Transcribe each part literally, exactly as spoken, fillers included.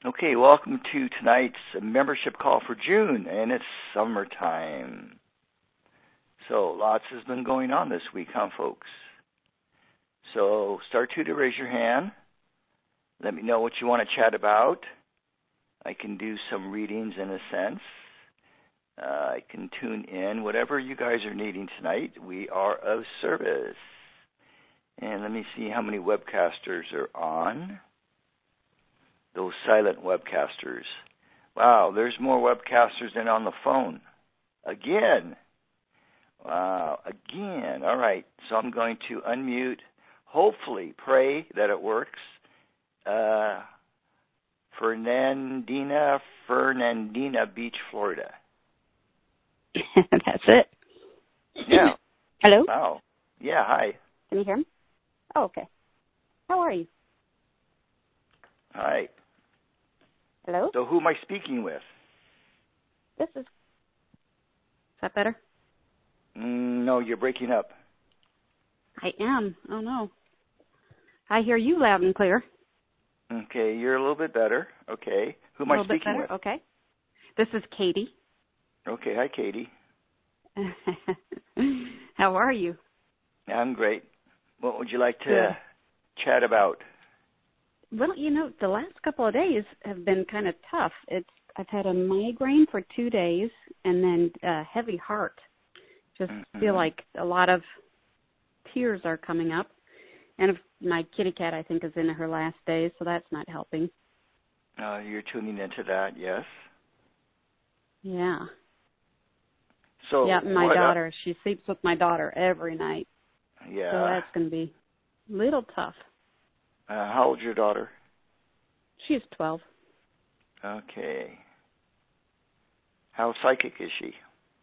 Okay, welcome to tonight's membership call for June, and it's summertime. So lots has been going on this week, huh, folks? So star two to raise your hand. Let me know what you want to chat about. I can do some readings in a sense. Uh, I can tune in. Whatever you guys are needing tonight, we are of service. And let me see how many webcasters are on. Those silent webcasters. Wow, there's more webcasters than on the phone. Again. Wow, again. All right, so I'm going to unmute. Hopefully, pray that it works. Uh, Fernandina, Fernandina Beach, Florida. That's it. Yeah. Hello? Wow. Yeah, hi. Can you hear me? Oh, okay. How are you? Hi. Hello? So who am I speaking with? This is... Is that better? Mm, no, you're breaking up. I am. Oh, no. I hear you loud and clear. Okay, you're a little bit better. Okay. Who am I I speaking with? A little bit better? with? Okay. This is Katie. Okay, hi, Katie. How are you? I'm great. What would you like to Good. chat about? Well, you know, the last couple of days have been kind of tough. It's I've had a migraine for two days and then a heavy heart. Just Mm-hmm. feel like a lot of tears are coming up. And if my kitty cat, I think, is in her last days, so that's not helping. Uh, you're tuning into that, yes? Yeah. So yeah, my what, daughter, uh, she sleeps with my daughter every night. Yeah. So that's going to be a little tough. Uh, how old's your daughter? She's twelve. Okay. How psychic is she?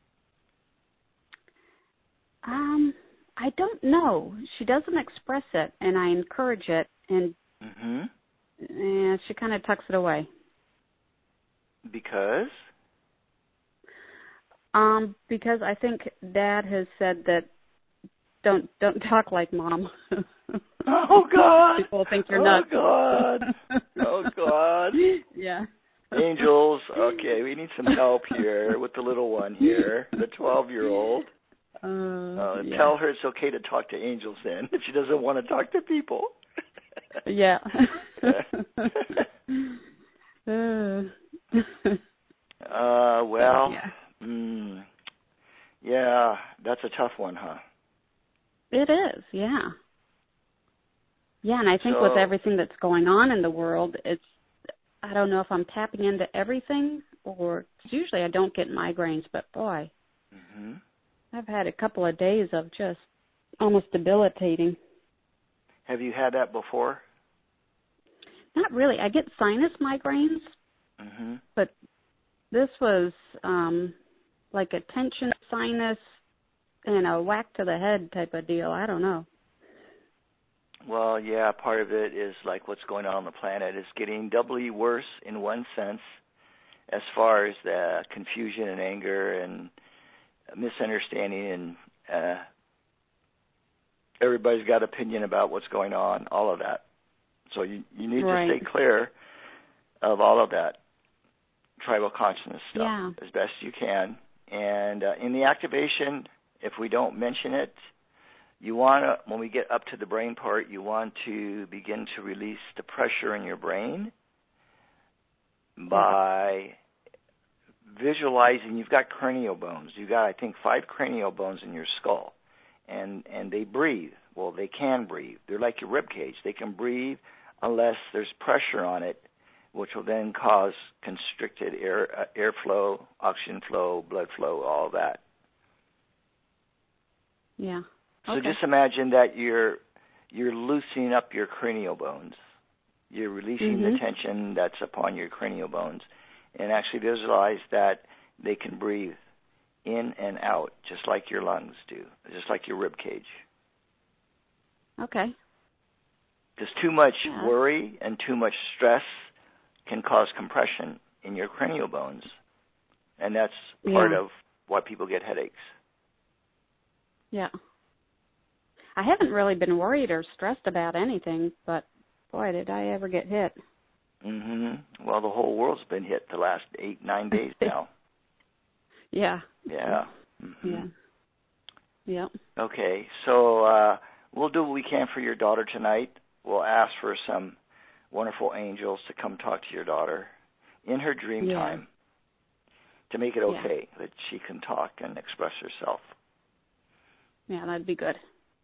Um, I don't know. She doesn't express it, and I encourage it, and Mm-hmm. eh, she kind of tucks it away. Because? Um, because I think Dad has said that don't don't talk like Mom. Oh, God. People think you're oh, nuts. Oh, God. Oh, God. Yeah. Angels, okay, we need some help here with the little one here, the twelve-year-old. Uh, Uh, yeah. Tell her it's okay to talk to angels then, if she doesn't want to talk to people. Yeah. uh, well, yeah. Mm, yeah, that's a tough one, huh? It is, yeah. Yeah, and I think so, with everything that's going on in the world, it's, I don't know if I'm tapping into everything, or usually I don't get migraines, but boy, mm-hmm. I've had a couple of days of just almost debilitating. Have you had that before? Not really. I get sinus migraines, mm-hmm. but this was um, like a tension sinus and a whack to the head type of deal. I don't know. Well, yeah, part of it is like what's going on on the planet is getting doubly worse in one sense as far as the confusion and anger and misunderstanding and uh, everybody's got opinion about what's going on, all of that. So you, you need right. to stay clear of all of that tribal consciousness stuff yeah. as best you can. And uh, in the activation, if we don't mention it, you want to, when we get up to the brain part, you want to begin to release the pressure in your brain by visualizing. You've got cranial bones. You've got, I think, five cranial bones in your skull, and and they breathe. Well, they can breathe. They're like your rib cage. They can breathe unless there's pressure on it, which will then cause constricted air uh, airflow, oxygen flow, blood flow, all that. Yeah. So okay. just imagine that you're you're loosening up your cranial bones. You're releasing mm-hmm. the tension that's upon your cranial bones, and actually visualize that they can breathe in and out, just like your lungs do, just like your rib cage. Okay. Because too much yeah. worry and too much stress can cause compression in your cranial bones, and that's part yeah. of why people get headaches. Yeah. I haven't really been worried or stressed about anything, but boy, did I ever get hit. Mm-hmm. Well, the whole world's been hit the last eight, nine days now. Yeah. Yeah. Mm-hmm. Yeah. Yeah. Okay, so uh, we'll do what we can for your daughter tonight. We'll ask for some wonderful angels to come talk to your daughter in her dream yeah. time to make it okay yeah. that she can talk and express herself. Yeah, that'd be good.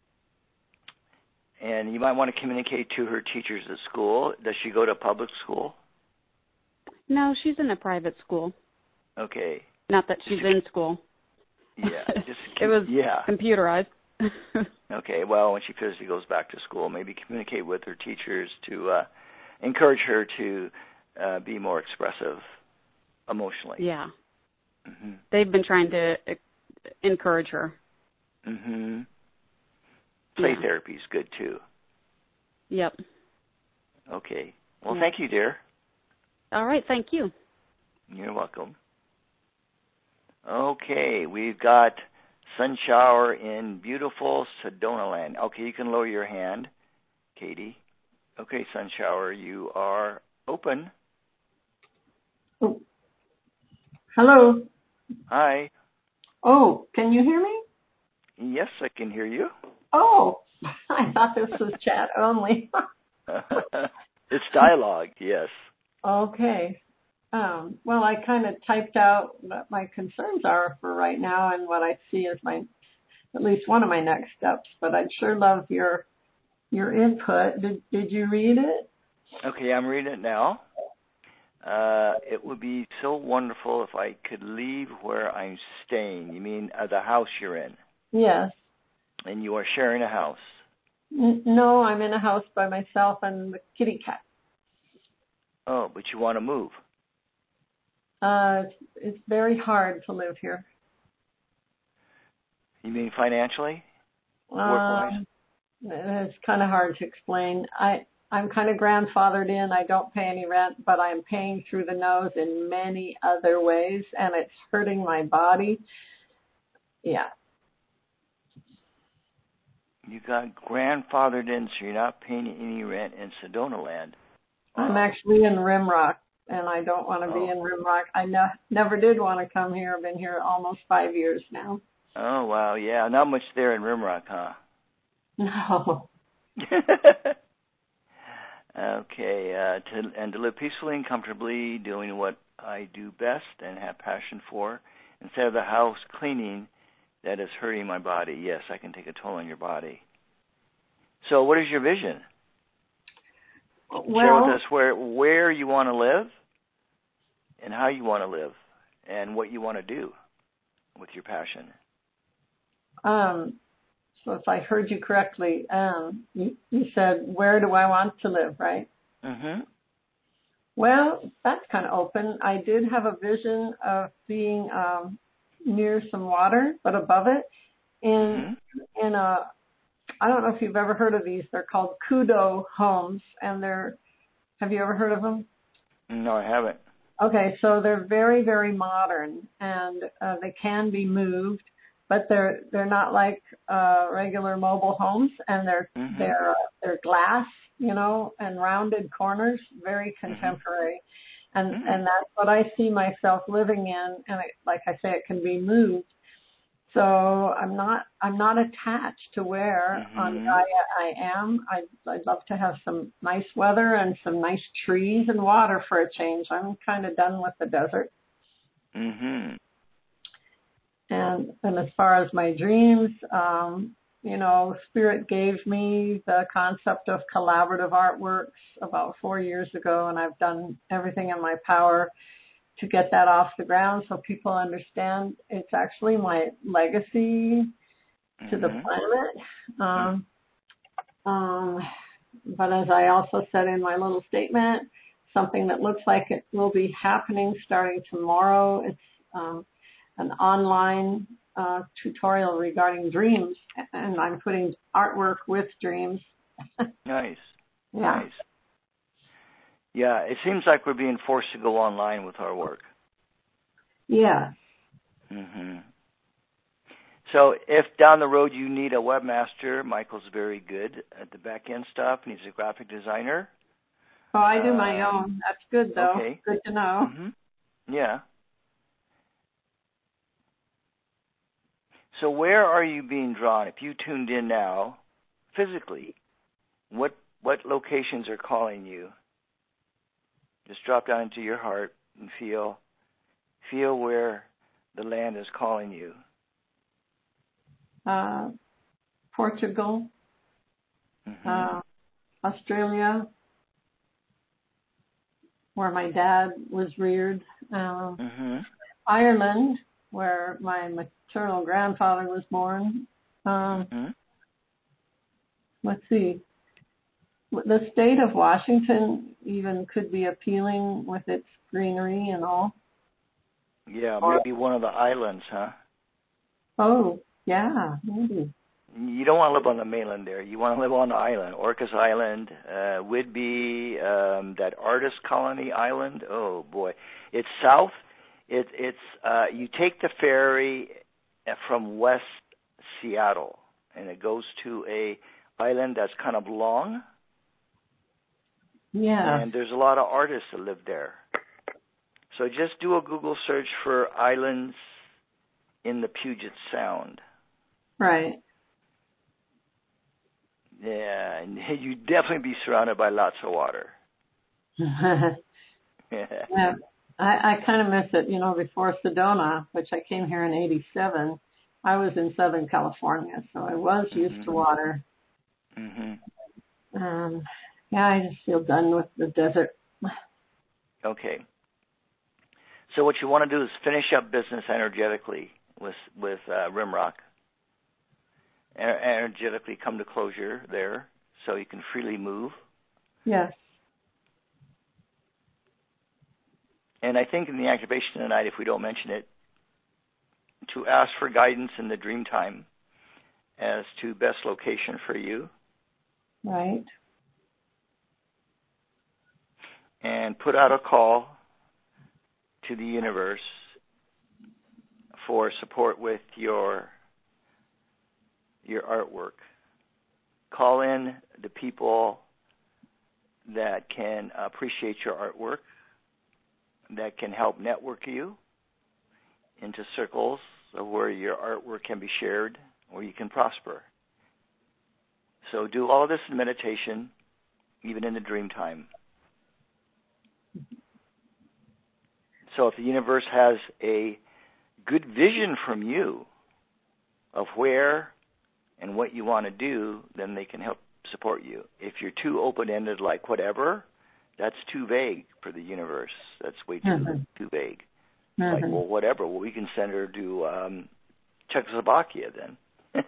And you might want to communicate to her teachers at school. Does she go to public school? No, she's in a private school. Okay. Not that she's in school. Yeah. Just it was yeah. computerized. Okay. Well, when she physically goes back to school, maybe communicate with her teachers to uh, encourage her to uh, be more expressive emotionally. Yeah. Mm-hmm. They've been trying to uh, encourage her. Mm-hmm. Play yeah. therapy is good, too. Yep. Okay. Well, yeah. thank you, dear. All right. Thank you. You're welcome. Okay. We've got sun shower in beautiful Sedona land. Okay, you can lower your hand, Katie. Okay, sun shower, you are open. Oh. Hello. Hi. Oh, can you hear me? Yes, I can hear you. Oh, I thought this was chat only. It's dialogue, yes. Okay. Um, well, I kind of typed out what my concerns are for right now and what I see as my, at least one of my next steps. But I'd sure love your your input. Did Did you read it? Okay, I'm reading it now. Uh, it would be so wonderful if I could leave where I'm staying. You mean uh, the house you're in? Yes. And you are sharing a house? N- no, I'm in a house by myself and the kitty cat. Oh, but you want to move? Uh, it's, it's very hard to live here. You mean financially? Work-wise? Um, it's kind of hard to explain. I, I'm kind of grandfathered in. I don't pay any rent, but I'm paying through the nose in many other ways, and it's hurting my body. Yeah. You got grandfathered in, so you're not paying any rent in Sedona land. Wow. I'm actually in Rimrock, and I don't want to oh. be in Rimrock. I ne- never did want to come here. I've been here almost five years now. Oh, wow, yeah. Not much there in Rimrock, huh? No. Okay, uh, to, and to live peacefully and comfortably, doing what I do best and have passion for, instead of the house cleaning that is hurting my body. Yes, I can take a toll on your body. So what is your vision? Well, share with us where, where you want to live and how you want to live and what you want to do with your passion. Um, so if I heard you correctly, um, you, you said, where do I want to live, right? Mm-hmm. Well, that's kind of open. I did have a vision of being um, near some water, but above it, in mm-hmm. in a, I don't know if you've ever heard of these. They're called Kudo homes, and they're, have you ever heard of them? No, I haven't. Okay, so they're very, very modern, and uh, they can be moved, but they're they're not like uh, regular mobile homes, and they're mm-hmm. they're uh, they're glass, you know, and rounded corners, very contemporary, mm-hmm. and mm-hmm. and that's what I see myself living in, and it, like I say, it can be moved. So I'm not I'm not attached to where mm-hmm. on Gaia I am. I'd, I'd love to have some nice weather and some nice trees and water for a change. I'm kind of done with the desert. Mm-hmm. And and as far as my dreams, um, you know, Spirit gave me the concept of collaborative artworks about four years ago, and I've done everything in my power to get that off the ground so people understand it's actually my legacy mm-hmm. to the planet. Um, um, but as I also said in my little statement, something that looks like it will be happening starting tomorrow. It's um, an online uh, tutorial regarding dreams, and I'm putting artwork with dreams. Nice. Yeah. Nice. Yeah, it seems like we're being forced to go online with our work. Yeah. Mm-hmm. So if down the road you need a webmaster, Michael's very good at the back end stuff, and he's a graphic designer. Oh, I do my uh, own. That's good, though. Okay. Good to know. Mm-hmm. Yeah. So where are you being drawn? If you tuned in now, physically, what what locations are calling you? Just drop down into your heart and feel feel where the land is calling you. Uh, Portugal, mm-hmm. uh, Australia, where my dad was reared, uh, mm-hmm. Ireland, where my maternal grandfather was born. Um, mm-hmm. Let's see. The state of Washington even could be appealing with its greenery and all. Yeah, or, maybe one of the islands, huh? Oh, yeah, maybe. You don't want to live on the mainland there. You want to live on the island. Orcas Island, uh, Whidbey, um, that artist colony island. Oh, boy. It's south. It, it's uh, you take the ferry from West Seattle, and it goes to a island that's kind of long. Yeah. And there's a lot of artists that live there. So just do a Google search for islands in the Puget Sound. Right. Yeah, and you'd definitely be surrounded by lots of water. yeah. I, I kind of miss it. You know, before Sedona, which I came here in eighty-seven, I was in Southern California, so I was used mm-hmm. to water. Mm-hmm. Um, yeah, I just feel done with the desert. Okay. So what you want to do is finish up business energetically with with uh, Rimrock. Energetically come to closure there so you can freely move. Yes. And I think in the activation tonight, if we don't mention it, to ask for guidance in the dream time as to best location for you. Right. And put out a call to the universe for support with your your artwork. Call in the people that can appreciate your artwork, that can help network you into circles of where your artwork can be shared, where you can prosper. So do all of this in meditation, even in the dream time. So if the universe has a good vision from you of where and what you want to do, then they can help support you. If you're too open-ended, like whatever, that's too vague for the universe. That's way too mm-hmm. too vague. Mm-hmm. Like, well, whatever. Well, we can send her to um, Czechoslovakia then.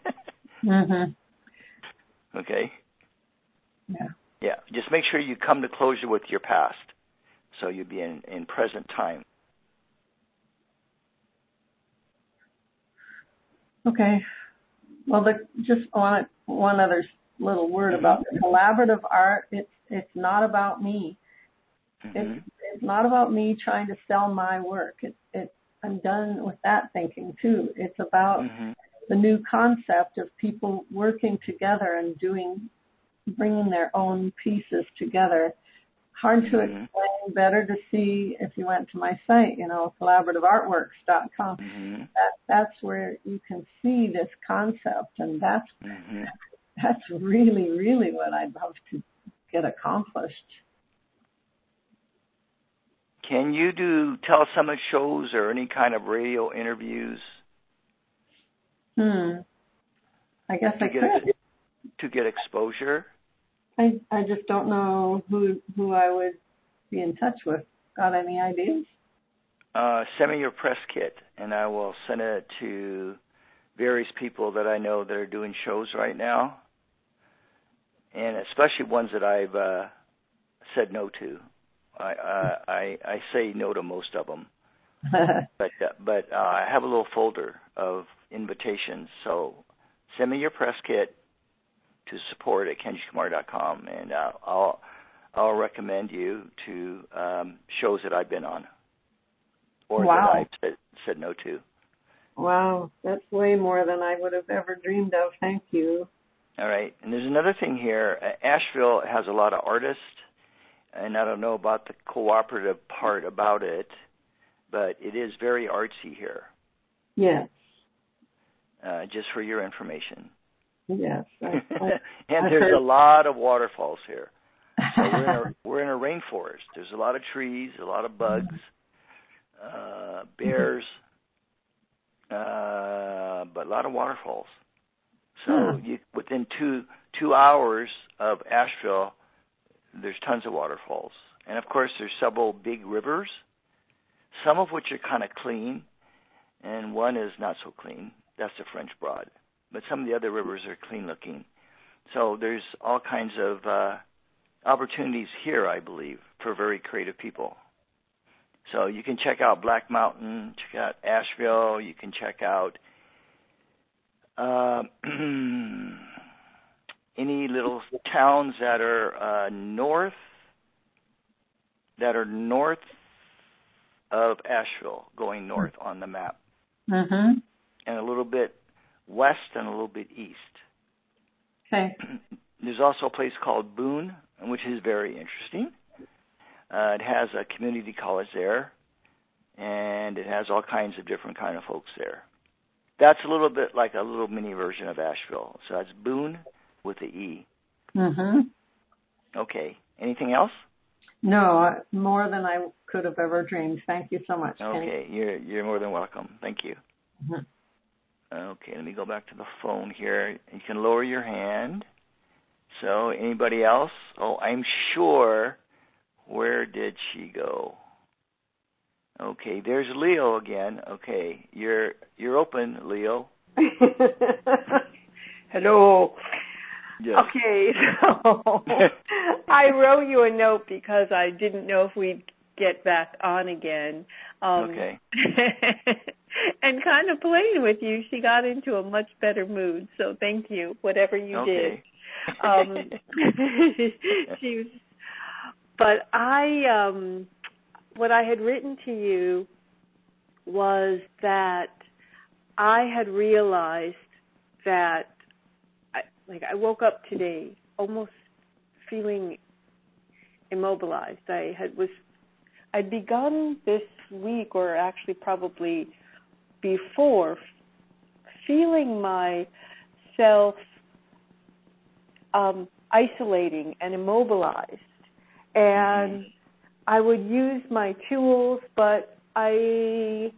mm-hmm. Okay? Yeah. Yeah. Just make sure you come to closure with your past, so you'll be in, in present time. Okay. Well, the, just one, one other little word mm-hmm. about the collaborative art. It's it's not about me. Mm-hmm. It's it's not about me trying to sell my work. It's it's I'm done with that thinking too. It's about mm-hmm. the new concept of people working together and doing, bringing their own pieces together. Hard to mm-hmm. explain, better to see if you went to my site, you know, collaborative artworks dot com. Mm-hmm. That, that's where you can see this concept, and that's mm-hmm. that's really, really what I'd love to get accomplished. Can you do telesummit shows or any kind of radio interviews? Hmm. I guess to I get could. Ex- to get exposure? I I just don't know who who I would be in touch with. Got any ideas? Uh, send me your press kit, and I will send it to various people that I know that are doing shows right now, and especially ones that I've uh, said no to. I, uh, I I say no to most of them, but uh, but uh, I have a little folder of invitations. So send me your press kit to support at kenji kumar dot com, and uh, I'll I'll recommend you to um, shows that I've been on or wow. that I've said, said no to. Wow, that's way more than I would have ever dreamed of. Thank you. All right, and there's another thing here. Uh, Asheville has a lot of artists. and I don't know about the cooperative part about it, but it is very artsy here. Yes. Uh, just for your information. Yes. I, I, and I've there's heard... a lot of waterfalls here. So we're in a, we're in a rainforest. There's a lot of trees, a lot of bugs, uh, bears, uh, but a lot of waterfalls. So huh. you, within two two hours of Asheville, there's tons of waterfalls. And, of course, there's several big rivers, some of which are kind of clean, and one is not so clean. That's the French Broad. But some of the other rivers are clean-looking. So there's all kinds of uh, opportunities here, I believe, for very creative people. So you can check out Black Mountain, check out Asheville. You can check out uh, any little towns that are uh, north, that are north of Asheville, going north on the map, Mm-hmm. and a little bit west and a little bit east. Okay. There's also a place called Boone, which is very interesting. Uh, it has a community college there, and it has all kinds of different kind of folks there. That's a little bit like a little mini version of Asheville. So that's Boone with the E. Mm-hmm. Okay. Anything else? No, more than I could have ever dreamed. Thank you so much, Kenny. Okay. You're you're more than welcome. Thank you. Mm-hmm. Okay. Let me go back to the phone here. You can lower your hand. So anybody else? Oh, I'm sure. Where did she go? Okay, there's Leo again. Okay, you're you're open, Leo. Hello. Yes. Okay, so I wrote you a note because I didn't know if we'd get back on again. Um, okay. And kind of playing with you, she got into a much better mood. So thank you, whatever you okay. did. Um, she was, but I, um, what I had written to you was that I had realized that, I, like, I woke up today almost feeling immobilized. I had was, I'd begun this week, or actually probably before, feeling myself um, isolating and immobilized, and I would use my tools, but I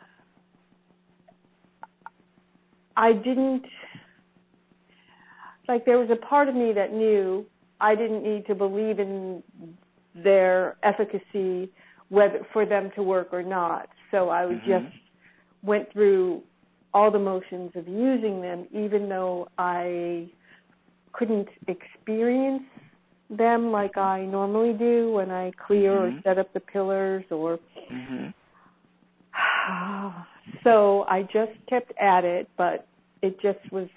I didn't, like, there was a part of me that knew I didn't need to believe in their efficacy, whether for them to work or not. So I would mm-hmm. just went through all the motions of using them, even though I couldn't experience them like I normally do when I clear mm-hmm. or set up the pillars or mm-hmm. so I just kept at it, but it just was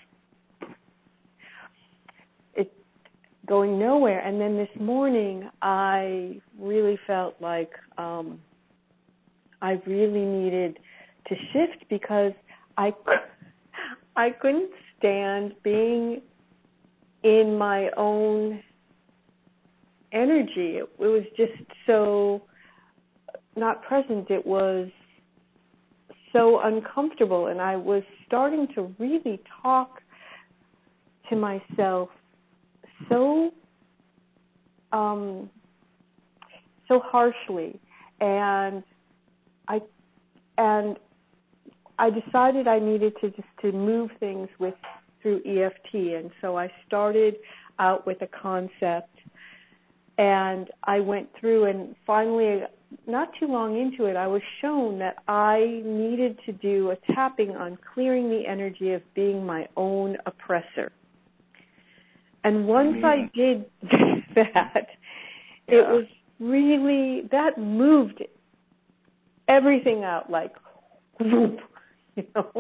it going nowhere. And then this morning I really felt like um, I really needed to shift because I I couldn't stand being in my own energy. It, it was just so not present. It was so uncomfortable, and I was starting to really talk to myself so um, so harshly, and I and I decided I needed to just to move things with through E F T, and so I started out with a concept, and I went through, and finally, not too long into it, I was shown that I needed to do a tapping on clearing the energy of being my own oppressor. And once mm-hmm. I did that, yeah. it was really, that moved everything out like, whoop, you know.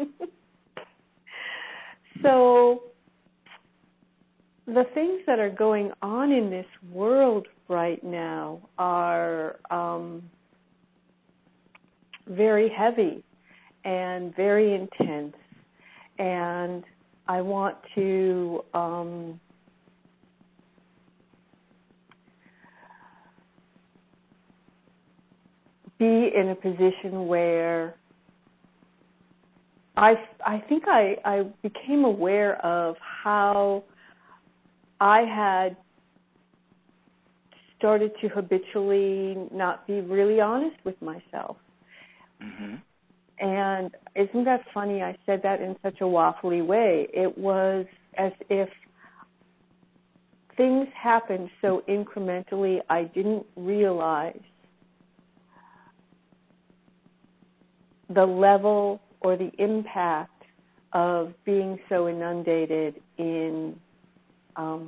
So the things that are going on in this world right now are um, very heavy and very intense, and I want to um, be in a position where I, I think I, I became aware of how I had started to habitually not be really honest with myself. Mm-hmm. And isn't that funny? I said that in such a waffly way. It was as if things happened so incrementally I didn't realize the level or the impact of being so inundated in um,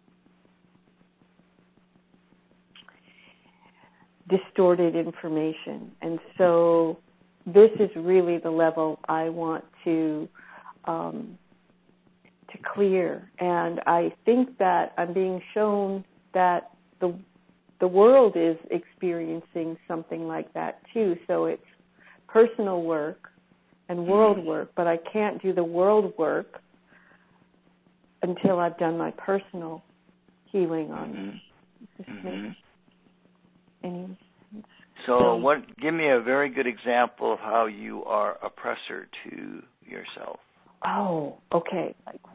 distorted information. And so this is really the level I want to um, to clear. And I think that I'm being shown that the the world is experiencing something like that too. So it's personal work and world work, but I can't do the world work until I've done my personal healing on mm-hmm. me. Does this mm-hmm. make any sense? So, So, what? Give me a very good example of how you are oppressor to yourself. Oh, okay.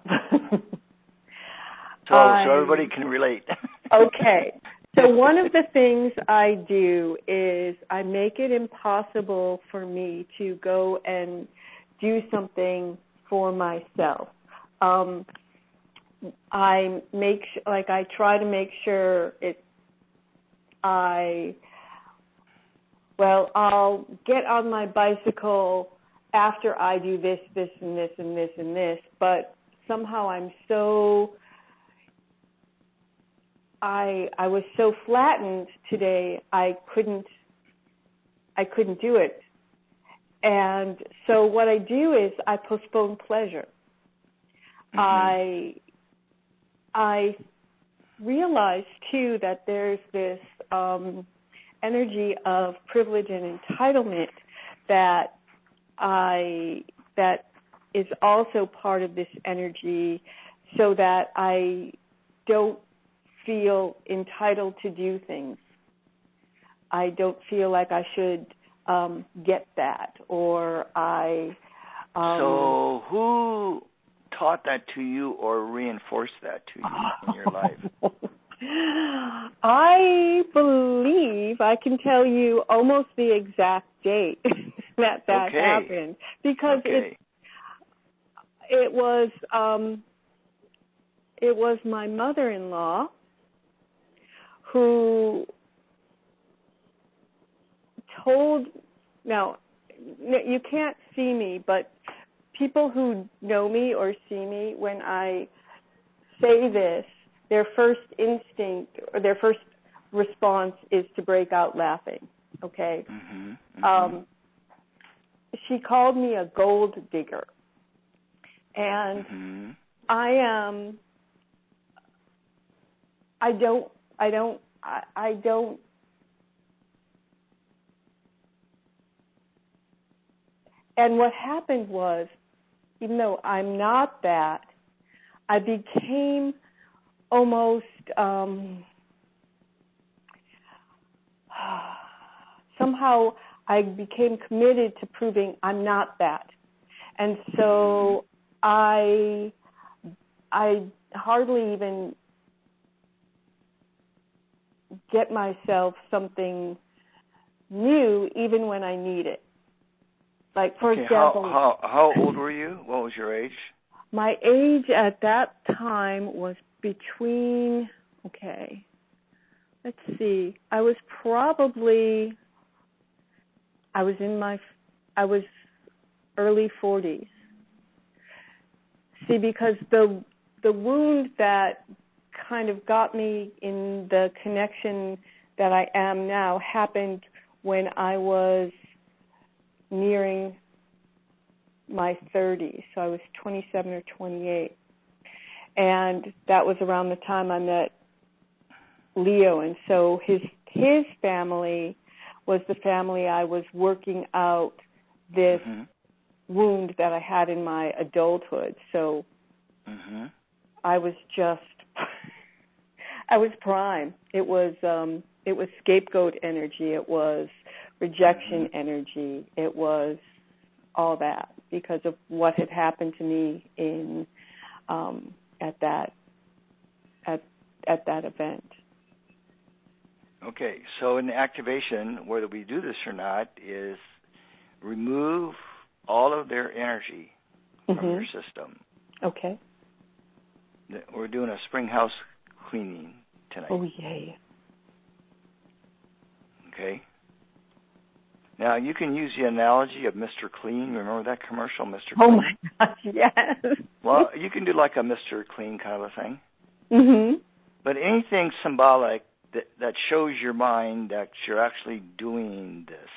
so, I, so everybody can relate. Okay. So one of the things I do is I make it impossible for me to go and do something for myself. Um, I make like I try to make sure it. I well, I'll get on my bicycle after I do this, this, and this, and this, and this. But somehow I'm so. I I was so flattened today I couldn't I couldn't do it. And so what I do is I postpone pleasure. Mm-hmm. I I realize too that there's this um, energy of privilege and entitlement that I that is also part of this energy, so that I don't feel entitled to do things. I don't feel like I should um, get that, or I. Um, so who taught that to you or reinforced that to you in your life? I believe I can tell you almost the exact date that that okay. happened, because okay. it it was um, it was my mother-in-law who told, now, you can't see me, but people who know me or see me, when I say this, their first instinct or their first response is to break out laughing, okay? Mm-hmm, mm-hmm. Um, she called me a gold digger. And mm-hmm. I am, um, I don't, I don't, I, I don't, and what happened was, even though I'm not that, I became almost, um, somehow I became committed to proving I'm not that. And so I, I hardly even get myself something new, even when I need it. Like, for okay, example, how, how how old were you? What was your age? My age at that time was between, okay, let's see, I was probably, I was in my, I was early forties. See, because the the wound that kind of got me in the connection that I am now happened when I was nearing my thirties. So I was twenty-seven or twenty-eight. And that was around the time I met Leo. And so his his family was the family I was working out this mm-hmm. wound that I had in my adulthood. So mm-hmm. I was just, I was prime. It was um, it was scapegoat energy. It was rejection energy. It was all that because of what had happened to me in um, at that at at that event. Okay, so in the activation, whether we do this or not, is remove all of their energy from mm-hmm. your system. Okay. We're doing a spring house cleaning tonight. Oh, yay. Okay. Now, you can use the analogy of Mister Clean. Remember that commercial, Mister Clean? Oh, my gosh, yes. Well, you can do like a Mister Clean kind of a thing. Mm-hmm. But anything symbolic that, that shows your mind that you're actually doing this,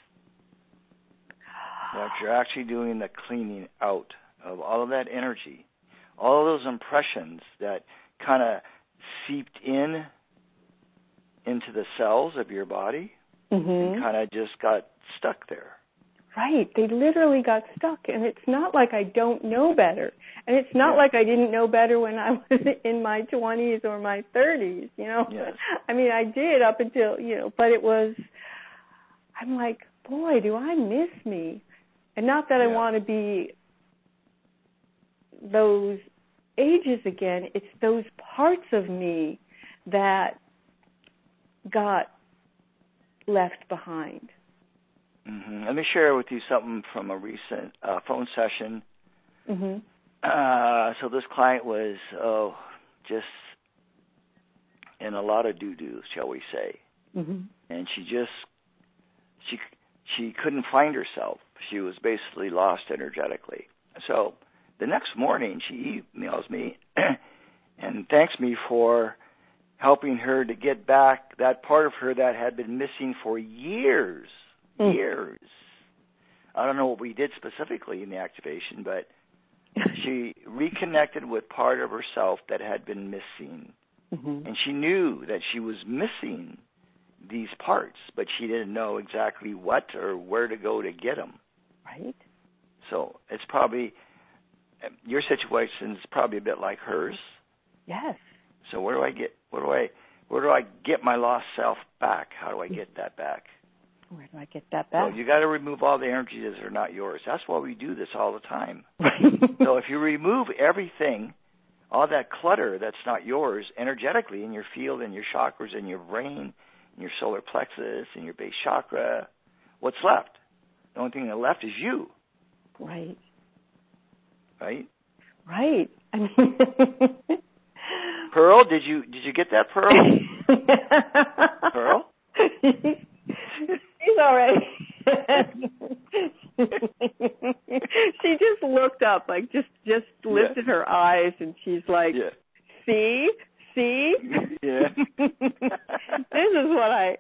that you're actually doing the cleaning out of all of that energy, all of those impressions that kind of seeped in into the cells of your body mm-hmm. and kind of just got stuck there. Right. They literally got stuck. And it's not like I don't know better. And it's not yeah. like I didn't know better when I was in my twenties or my thirties, you know. Yes. I mean, I did up until, you know, but it was, I'm like, boy, do I miss me. And not that yeah. I want to be those ages again. It's those parts of me that got left behind. Mm-hmm. Let me share with you something from a recent uh, phone session. Mm-hmm. Uh, so this client was, oh, just in a lot of doo-doo, shall we say. Mm-hmm. And she just, she she couldn't find herself. She was basically lost energetically. So the next morning she emails me and thanks me for helping her to get back that part of her that had been missing for years. Mm. Years. I don't know what we did specifically in the activation, but she reconnected with part of herself that had been missing. Mm-hmm. And she knew that she was missing these parts, but she didn't know exactly what or where to go to get them. Right. So it's probably, your situation is probably a bit like hers. Yes. So where do I get, where do I, where do I get my lost self back? How do I get that back? Where do I get that back? So you got to remove all the energies that are not yours. That's why we do this all the time. So if you remove everything, all that clutter that's not yours, energetically in your field, in your chakras, in your brain, in your solar plexus, in your base chakra, what's left? The only thing that left is you. Right. Right? Right. I mean, Pearl, did you did you get that, Pearl? Pearl? She's all right. She just looked up, like just just lifted yeah. her eyes, and she's like, yeah. "See, see, yeah. This is what I."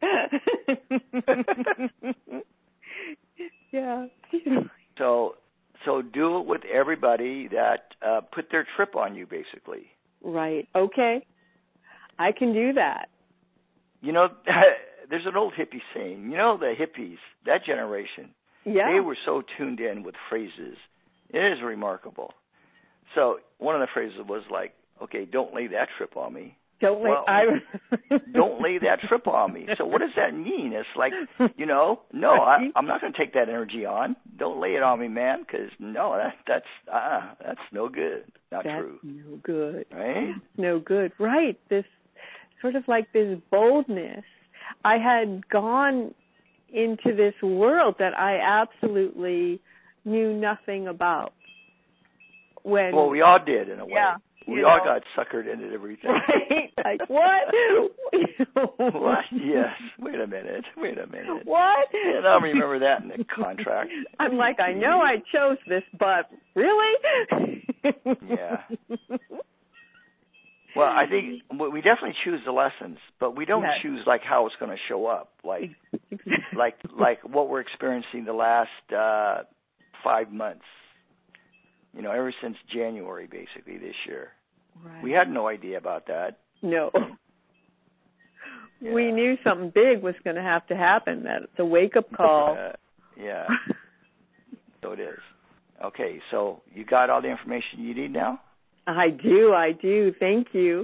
Yeah. So, so do it with everybody that uh, put their trip on you, basically. Right. Okay. I can do that. You know, there's an old hippie saying, you know, the hippies, that generation, yeah. they were so tuned in with phrases. It is remarkable. So one of the phrases was like, okay, don't lay that trip on me. Don't lay, well, I... don't lay that trip on me. So what does that mean? It's like, you know, no, I, I'm not going to take that energy on. Don't lay it on me, man, because no, that, that's uh, that's no good. Not that's true. no good. Right? That's no good. Right. This sort of like this boldness. I had gone into this world that I absolutely knew nothing about. When well, we all did in a way. Yeah. We you all know. got suckered into everything. Right? Like, what? What? Yes. Wait a minute. Wait a minute. What? And I remember that in the contract. I'm like, I know I chose this, but really? Yeah. Well, I think we definitely choose the lessons, but we don't yes. choose like how it's going to show up, like, like, like what we're experiencing the last uh, five months. You know, ever since January, basically, this year. Right. We had no idea about that. No. Yeah. We knew something big was going to have to happen. That it's a wake-up call. Uh, yeah. So it is. Okay, so you got all the information you need now? I do, I do. Thank you.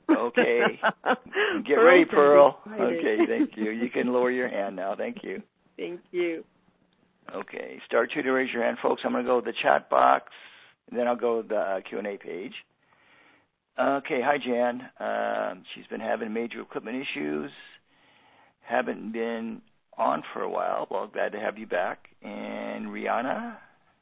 Okay. Get Pearl ready, Pearl. Excited. Okay, thank you. You can lower your hand now. Thank you. Thank you. Okay, star two to raise your hand, folks. I'm going to go to the chat box, and then I'll go to the uh, Q and A page. Okay, hi, Jan. Um, she's been having major equipment issues. Haven't been on for a while. Well, glad to have you back. And Rihanna,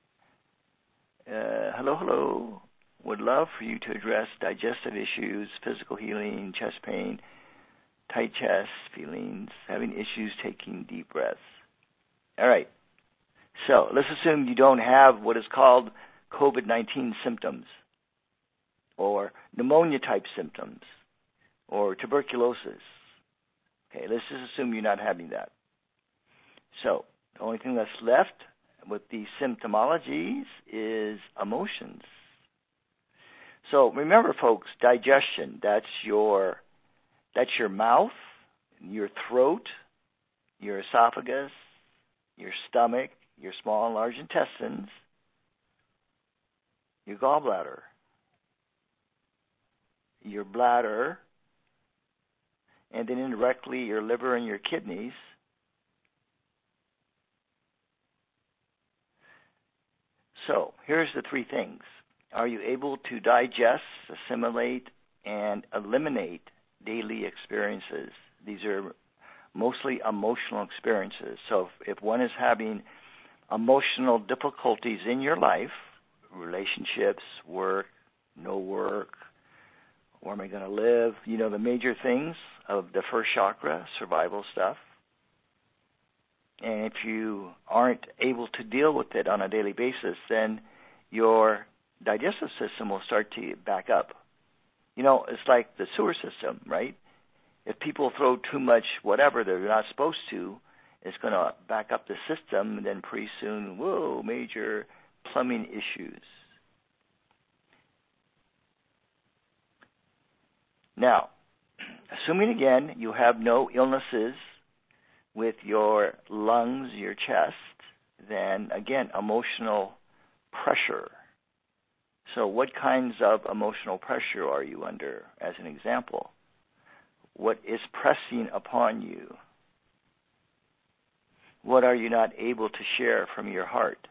uh, hello, hello. Would love for you to address digestive issues, physical healing, chest pain, tight chest feelings, having issues taking deep breaths. All right. So let's assume you don't have what is called COVID nineteen symptoms or pneumonia-type symptoms or tuberculosis. Okay, let's just assume you're not having that. So the only thing that's left with these symptomologies is emotions. So remember, folks, digestion, that's your that's your mouth, your throat, your esophagus, your stomach, your small and large intestines, your gallbladder, your bladder, and then indirectly your liver and your kidneys. So here's the three things. Are you able to digest, assimilate, and eliminate daily experiences? These are mostly emotional experiences. So if, if one is having emotional difficulties in your life, relationships, work, no work, where am I going to live, you know, the major things of the first chakra, survival stuff. And if you aren't able to deal with it on a daily basis, then your digestive system will start to back up. You know, it's like the sewer system, right? If people throw too much whatever they're not supposed to, it's going to back up the system, and then pretty soon, whoa, major plumbing issues. Now, assuming again you have no illnesses with your lungs, your chest, then again, emotional pressure. So what kinds of emotional pressure are you under, as an example? What is pressing upon you? What are you not able to share from your heart?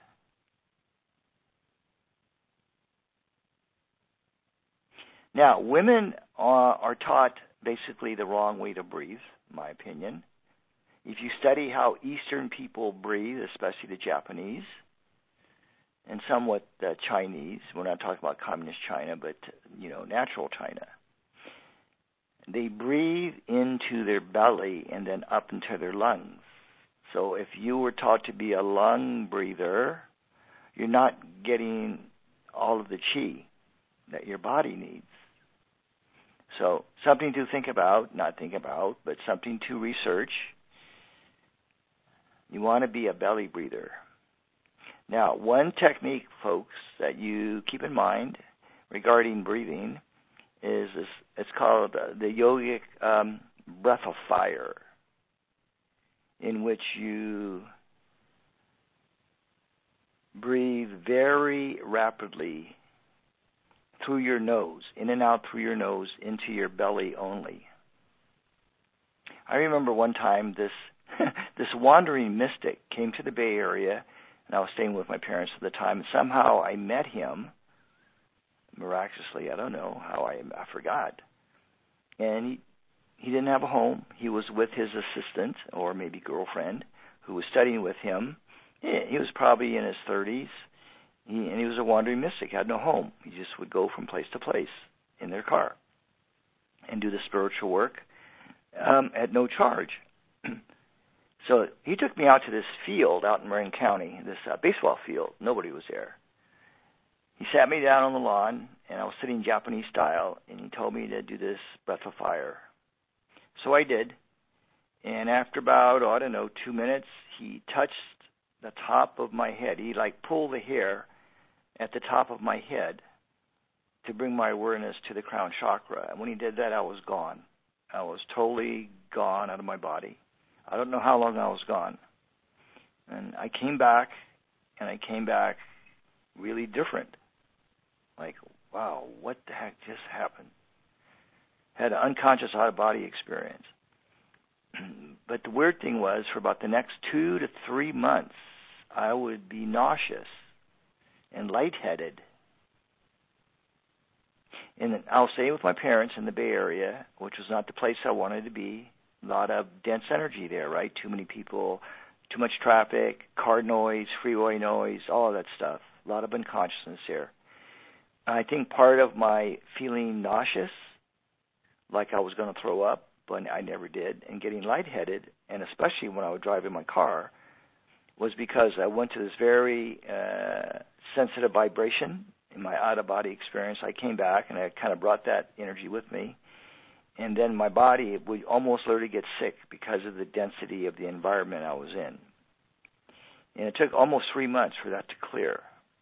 Now, women are, are taught basically the wrong way to breathe, in my opinion. If you study how Eastern people breathe, especially the Japanese, and somewhat the Chinese, we're not talking about communist China, but, you know, natural China, they breathe into their belly and then up into their lungs. So if you were taught to be a lung breather, you're not getting all of the chi that your body needs. So something to think about, not think about, but something to research. You want to be a belly breather. Now, one technique, folks, that you keep in mind regarding breathing is this, it's called uh, the yogic um, breath of fire, in which you breathe very rapidly through your nose, in and out through your nose, into your belly only. I remember one time this this wandering mystic came to the Bay Area, and I was staying with my parents at the time, and somehow I met him, miraculously, I don't know how, I, I forgot. And he he didn't have a home. He was with his assistant, or maybe girlfriend, who was studying with him. He was probably in his thirties, he, and he was a wandering mystic, had no home. He just would go from place to place in their car and do the spiritual work um, at no charge. So he took me out to this field out in Marin County, this uh, baseball field. Nobody was there. He sat me down on the lawn, and I was sitting Japanese style, and he told me to do this breath of fire. So I did, and after about, oh, I don't know, two minutes, he touched the top of my head. He, like, pulled the hair at the top of my head to bring my awareness to the crown chakra. And when he did that, I was gone. I was totally gone out of my body. I don't know how long I was gone. And I came back, and I came back really different. Like, wow, what the heck just happened? Had an unconscious out-of-body experience. But the weird thing was, for about the next two to three months, I would be nauseous and lightheaded. And I'll stay with my parents in the Bay Area, which was not the place I wanted to be. A lot of dense energy there, right? Too many people, too much traffic, car noise, freeway noise, all of that stuff. A lot of unconsciousness there. I think part of my feeling nauseous, like I was going to throw up, but I never did, and getting lightheaded, and especially when I would drive in my car, was because I went to this very uh, sensitive vibration in my out-of-body experience. I came back, and I kind of brought that energy with me, and then my body would almost literally get sick because of the density of the environment I was in. And it took almost three months for that to clear.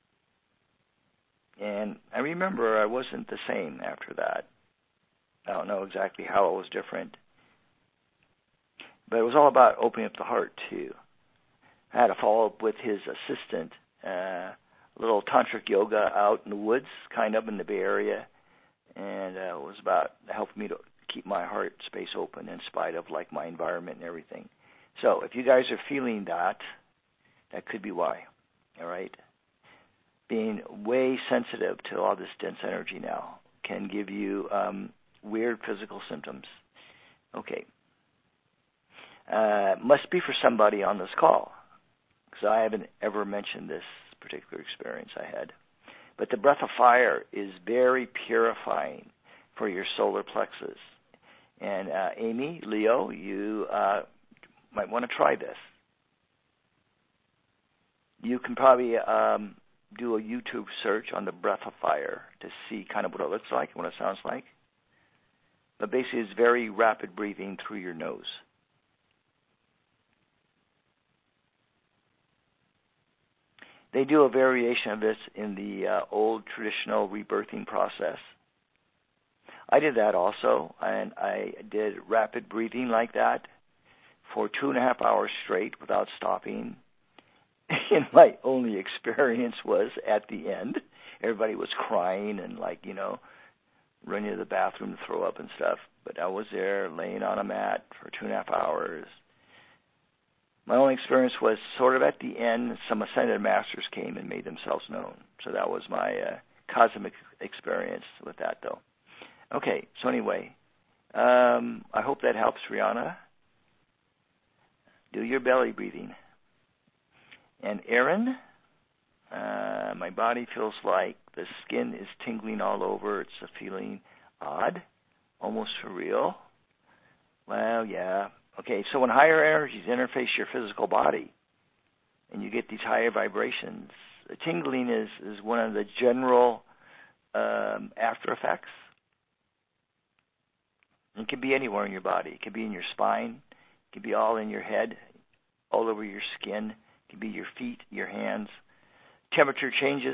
And I remember I wasn't the same after that. I don't know exactly how it was different. But it was all about opening up the heart, too. I had to follow up with his assistant, uh, a little tantric yoga out in the woods, kind of in the Bay Area. And uh, it was about helping me to keep my heart space open in spite of, like, my environment and everything. So if you guys are feeling that, that could be why, all right? Being way sensitive to all this dense energy now can give you um, weird physical symptoms. Okay. Uh, must be for somebody on this call, because I haven't ever mentioned this particular experience I had. But the breath of fire is very purifying for your solar plexus. And uh, Amy, Leo, you uh, might want to try this. You can probably um, do a YouTube search on the breath of fire to see kind of what it looks like and what it sounds like. But basically, it's very rapid breathing through your nose. They do a variation of this in the uh, old traditional rebirthing process. I did that also, and I did rapid breathing like that for two and a half hours straight without stopping. And my only experience was at the end. Everybody was crying and, like, you know, running to the bathroom to throw up and stuff. But I was there laying on a mat for two and a half hours. My only experience was sort of at the end, some ascended masters came and made themselves known. So that was my uh, cosmic experience with that, though. Okay, so anyway, um, I hope that helps, Rihanna. Do your belly breathing. And Aaron, uh, my body feels like the skin is tingling all over. It's a feeling odd, almost surreal. Well, yeah. Okay, so when higher energies interface your physical body and you get these higher vibrations, the tingling is, is one of the general um, after effects. It can be anywhere in your body. It can be in your spine. It can be all in your head, all over your skin. It can be your feet, your hands. Temperature changes.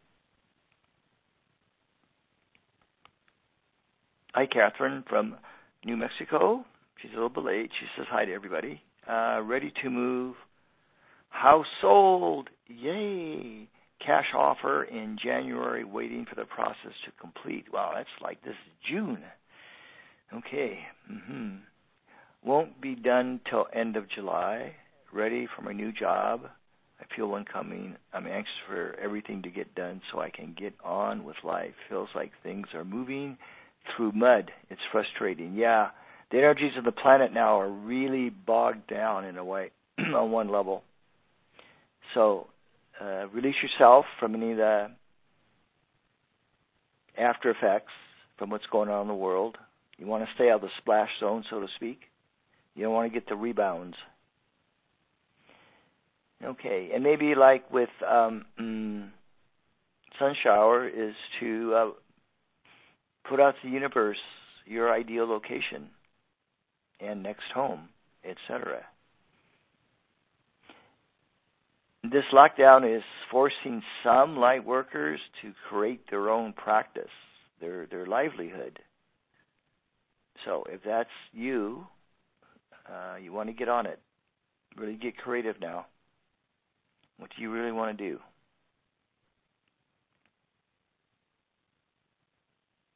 Hi, Catherine from New Mexico. She's a little bit late. She says hi to everybody. Uh, ready to move. House sold. Yay. Cash offer in January, waiting for the process to complete. Wow, that's like this is June. Okay. Mm-hmm. Won't be done till end of July. Ready for my new job. I feel one coming. I'm anxious for everything to get done so I can get on with life. Feels like things are moving through mud. It's frustrating. Yeah, the energies of the planet now are really bogged down in a way on one level. So uh, release yourself from any of the after effects from what's going on in the world. You want to stay out of the splash zone, so to speak. You don't want to get the rebounds. Okay, and maybe like with um, mm, sun shower is to uh, put out to the universe your ideal location and next home, et cetera. This lockdown is forcing some light workers to create their own practice, their their livelihood. So if that's you, uh, you want to get on it. Really get creative now. What do you really want to do?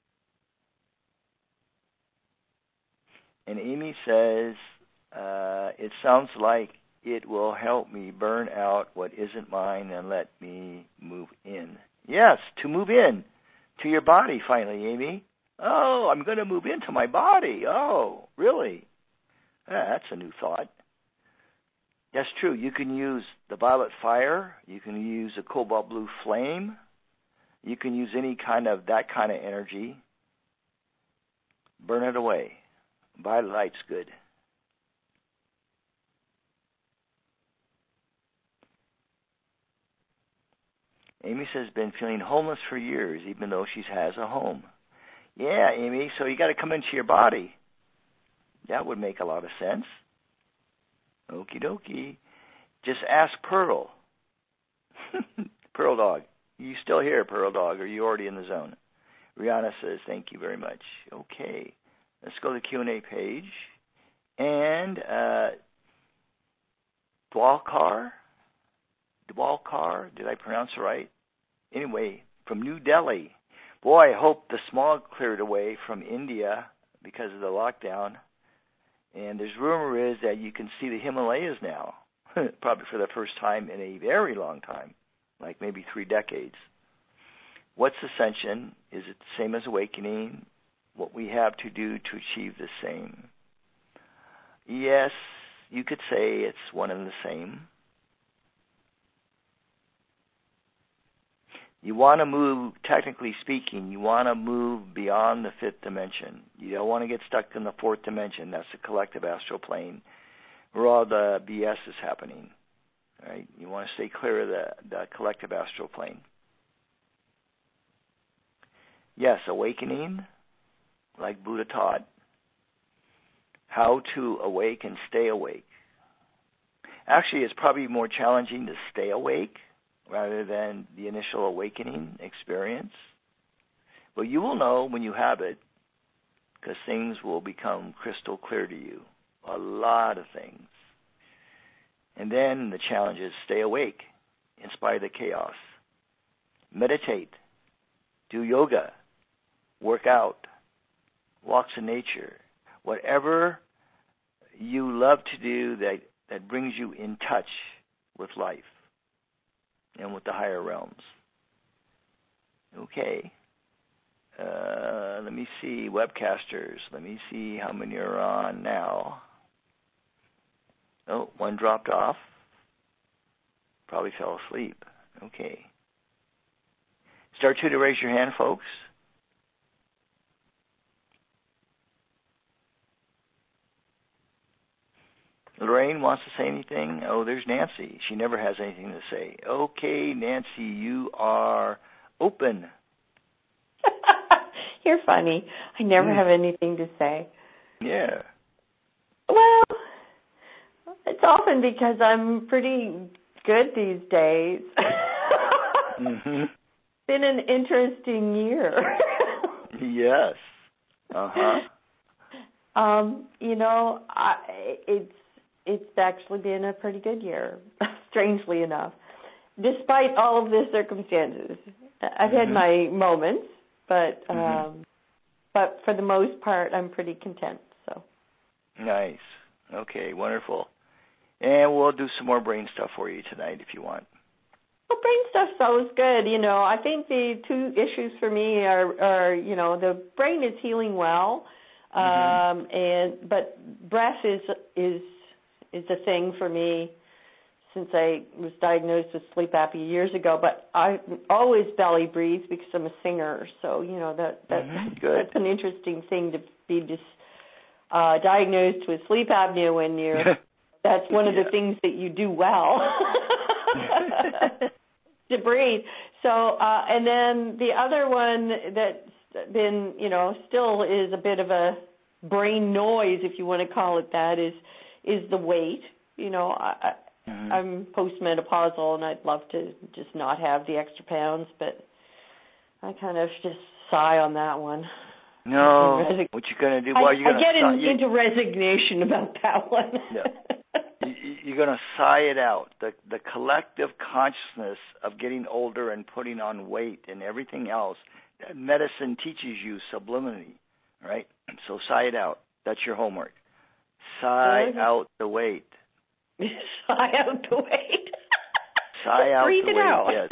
And Amy says, uh, it sounds like it will help me burn out what isn't mine and let me move in. Yes, to move in to your body finally, Amy. Oh, I'm going to move into my body. Oh, really? Yeah, that's a new thought. That's true. You can use the violet fire. You can use a cobalt blue flame. You can use any kind of that kind of energy. Burn it away. Violet light's good. Amy says, been feeling homeless for years, even though she has a home. Yeah, Amy, so you got to come into your body. That would make a lot of sense. Okie dokie. Just ask Pearl. Pearl Dog. You still here, Pearl Dog? Or are you already in the zone? Rihanna says, thank you very much. Okay. Let's go to the Q and A page. And uh, Dwalkar, Dwalkar, did I pronounce it right? Anyway, from New Delhi. Boy, I hope the smog cleared away from India because of the lockdown. And there's rumor is that you can see the Himalayas now, probably for the first time in a very long time, like maybe three decades. What's ascension? Is it the same as awakening? What we have to do to achieve the same? Yes, you could say it's one and the same. You want to move, technically speaking, you want to move beyond the fifth dimension. You don't want to get stuck in the fourth dimension. That's the collective astral plane where all the B S is happening. Right? You want to stay clear of the, the collective astral plane. Yes, awakening, like Buddha taught, how to awake and stay awake. Actually, it's probably more challenging to stay awake rather than the initial awakening experience. But you will know when you have it, because things will become crystal clear to you. A lot of things. And then the challenge is stay awake in spite of the chaos. Meditate. Do yoga. Work out. Walks in nature. Whatever you love to do that, that brings you in touch with life and with the higher realms. Okay. Uh, let me see, webcasters. Let me see how many are on now. Oh, one dropped off. Probably fell asleep. Okay. Star two to raise your hand, folks. Lorraine wants to say anything? Oh, there's Nancy. She never has anything to say. Okay, Nancy, you are open. You're funny. I never mm. have anything to say. Yeah. Well, it's often because I'm pretty good these days. mm-hmm. Been an interesting year. Yes. Uh-huh. Um, you know, I, it's it's actually been a pretty good year, strangely enough, despite all of the circumstances. I've mm-hmm. had my moments, but um, mm-hmm. but for the most part, I'm pretty content. So. Nice. Okay, wonderful. And we'll do some more brain stuff for you tonight if you want. Well, brain stuff's always good. You know, I think the two issues for me are, are you know, the brain is healing well. Um, mm-hmm. and but breath is is is a thing for me since I was diagnosed with sleep apnea years ago. But I always belly breathe because I'm a singer, so you know that that's, mm-hmm. Good. that's an interesting thing to be dis, uh, diagnosed with sleep apnea when you're. That's one of yeah. the things that you do well to breathe. So uh, and then the other one that. Been, you know, still is a bit of a brain noise, if you want to call it that, is is the weight. You know, I, mm-hmm. I'm postmenopausal, and I'd love to just not have the extra pounds, but I kind of just sigh on that one. No, Resig- what you gonna do? Well, I, you're gonna I get sigh, in, you, into resignation about that one. No. you, you're gonna sigh it out. The the collective consciousness of getting older and putting on weight and everything else. Medicine teaches you subliminally, right? So sigh it out. That's your homework. Sigh out the weight. Sigh out the weight. Sigh out Breathe the it weight, out. yes.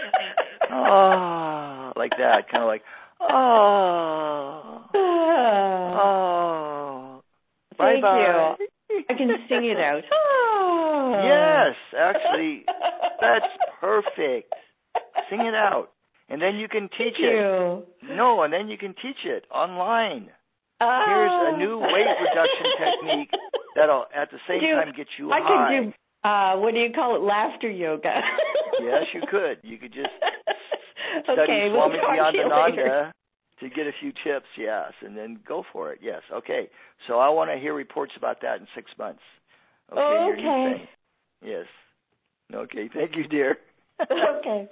Oh, like that, kind of like, oh, oh. Thank Bye-bye. you. I can sing it out. Yes, actually, that's perfect. Sing it out. And then you can teach Thank it. You. No, and then you can teach it online. Oh. Here's a new weight reduction technique that'll at the same do, time get you I high. could do, uh, what do you call it, laughter yoga. Yes, you could. You could just study okay, Swami we'll talk to you later. Vyandananda to get a few tips, yes, and then go for it, yes. Okay, so I want to hear reports about that in six months. Okay, oh, your new okay. thing. Yes. Okay, thank you, dear. Okay.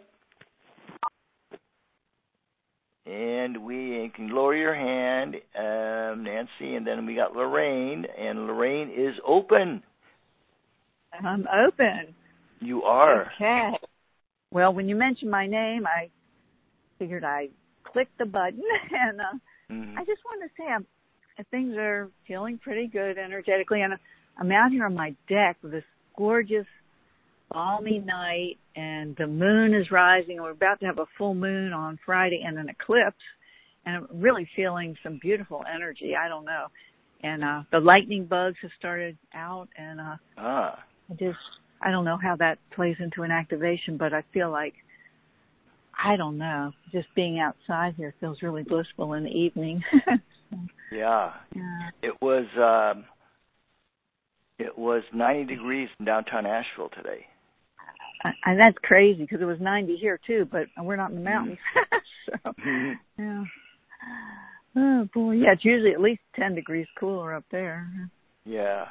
And we can lower your hand, um, Nancy, and then we got Lorraine, and Lorraine is open. I'm open. You are. Okay. Well, when you mentioned my name, I figured I'd click the button, and uh, mm-hmm. I just wanted to say I'm, things are feeling pretty good energetically, and I'm out here on my deck with this gorgeous, balmy night, and the moon is rising. We're about to have a full moon on Friday and an eclipse, and I'm really feeling some beautiful energy. I don't know. And uh, the lightning bugs have started out, and uh, ah. I just, I don't know how that plays into an activation, but I feel like, I don't know, just being outside here feels really blissful in the evening. so, yeah. yeah. It was, um, it was ninety degrees in downtown Asheville today. And that's crazy because it was ninety here too, but we're not in the mountains. so, yeah. Oh boy, yeah, it's usually at least ten degrees cooler up there. Yeah.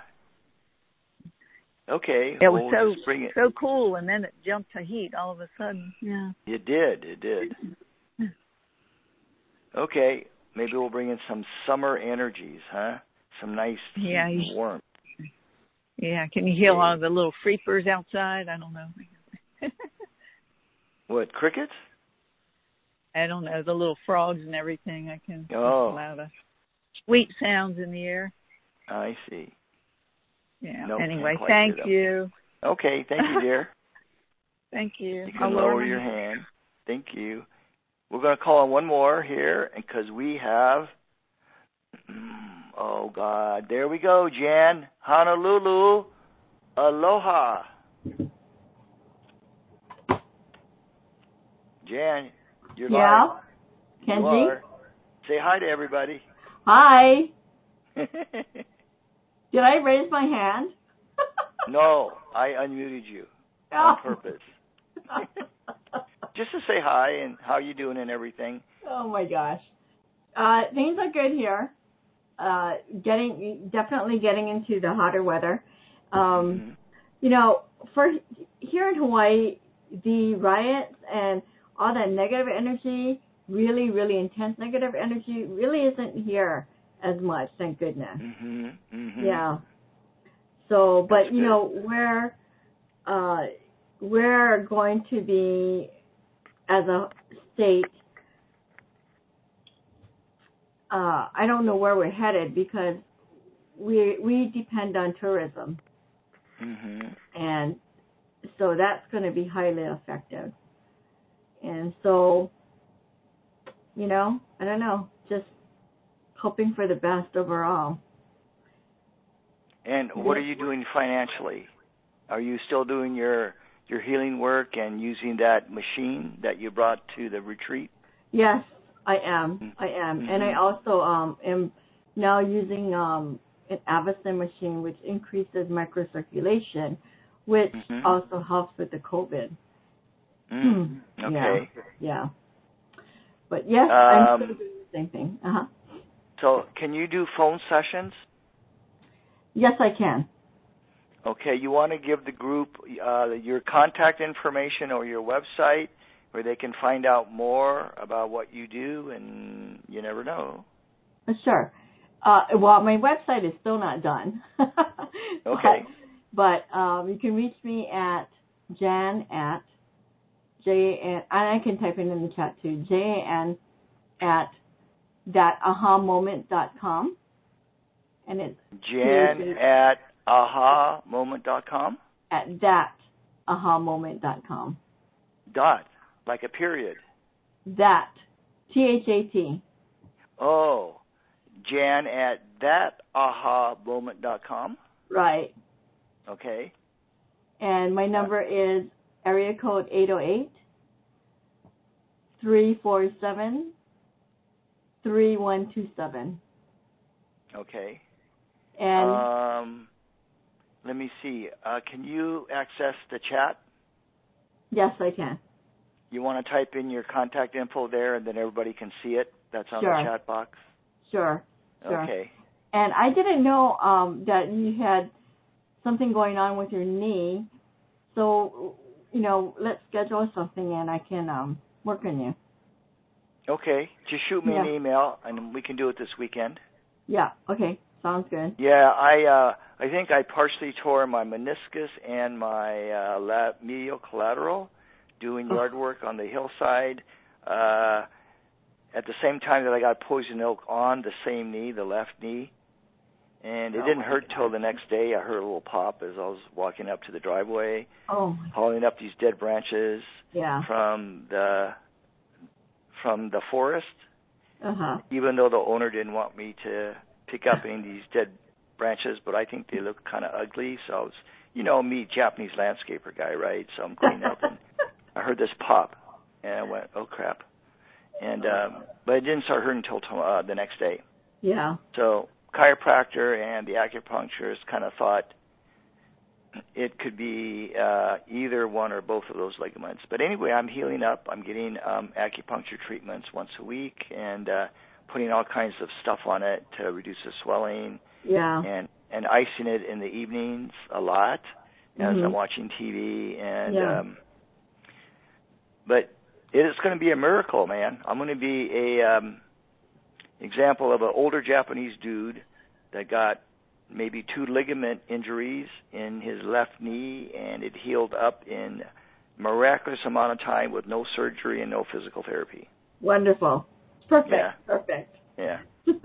Okay. It well, was we'll so just bring it. so cool, and then it jumped to heat all of a sudden. Yeah. It did. It did. Okay. Maybe we'll bring in some summer energies, huh? Some nice heat yeah, and you, warmth. Yeah. Can you heal all the little freepers outside? I don't know. What, crickets? I don't know, the little frogs and everything. I can oh. a lot of sweet sounds in the air. I see. Yeah. Nope, anyway, thank you. Okay, thank you, dear. Thank you. You can I'll lower, lower your hand. Thank you. We're going to call on one more here because we have, oh, God, there we go, Jan. Honolulu, aloha. Jan, you're yeah. live. Kenzie? You are. Say hi to everybody. Hi. Did I raise my hand? No, I unmuted you oh. on purpose. Just to say hi and how you doing and everything. Oh my gosh. Uh, things are good here. Uh, getting definitely getting into the hotter weather. Um, mm-hmm. You know, for here in Hawaii, the riots and all that negative energy, really, really intense negative energy, really isn't here as much. Thank goodness. Mm-hmm. Mm-hmm. Yeah. So, but That's you good. know, we're uh, we're going to be, as a state, uh, I don't know where we're headed because we we depend on tourism, mm-hmm. and so that's going to be highly effective. And so, you know, I don't know, just hoping for the best overall. And what are you doing financially? Are you still doing your your healing work and using that machine that you brought to the retreat? Yes, I am. Mm-hmm. I am. Mm-hmm. And I also um, am now using um, an Avicen machine, which increases microcirculation, which mm-hmm. also helps with the COVID. Mm. Okay. Yeah. yeah. But yes, um, I'm still doing the same thing. Uh-huh. So can you do phone sessions? Yes, I can. Okay, you want to give the group uh, your contact information or your website where they can find out more about what you do, and you never know. Sure. Uh, well, my website is still not done. Okay. But, but um, you can reach me at Jan at J N, and I can type it in the chat too, J A N at that aha moment dot com. and it's Jan at aha moment dot com? At that aha moment dot com. Dot, like a period. That, T H A T. Oh, Jan at that aha moment dot com? Right. Okay. And my number is area code eight oh eight, three four seven, three one two seven. Okay. And um, let me see. Uh, can you access the chat? Yes, I can. You want to type in your contact info there, and then everybody can see it? That's on Sure. the chat box? Sure. Sure. Okay. And I didn't know um, that you had something going on with your knee. So, you know, let's schedule something and I can um, work on you. Okay. Just shoot me Yeah. an email, and we can do it this weekend. Yeah. Okay. Sounds good. Yeah, I uh, I think I partially tore my meniscus and my uh, la- medial collateral doing Oh. yard work on the hillside. Uh, at the same time that I got poison oak on the same knee, the left knee. And it Oh, didn't my hurt God. till the next day. I heard a little pop as I was walking up to the driveway, Oh, my God. hauling up these dead branches Yeah. from the from the forest. Uh-huh. Even though the owner didn't want me to pick up any of these dead branches, but I think they look kind of ugly. So I was, you know, me, Japanese landscaper guy, right? So I'm cleaning up, and I heard this pop, and I went, oh, crap. And um, but it didn't start hurting until t- uh, the next day. Yeah. So chiropractor and the acupuncturist kind of thought it could be uh, either one or both of those ligaments. But anyway, I'm healing up. I'm getting um, acupuncture treatments once a week and uh, putting all kinds of stuff on it to reduce the swelling. Yeah. And, and icing it in the evenings a lot as Mhm. I'm watching T V. And Yeah. um, but it is going to be a miracle, man. I'm going to be a um, example of an older Japanese dude that got maybe two ligament injuries in his left knee, and it healed up in miraculous amount of time with no surgery and no physical therapy. Wonderful. Perfect. Yeah. Perfect. Yeah.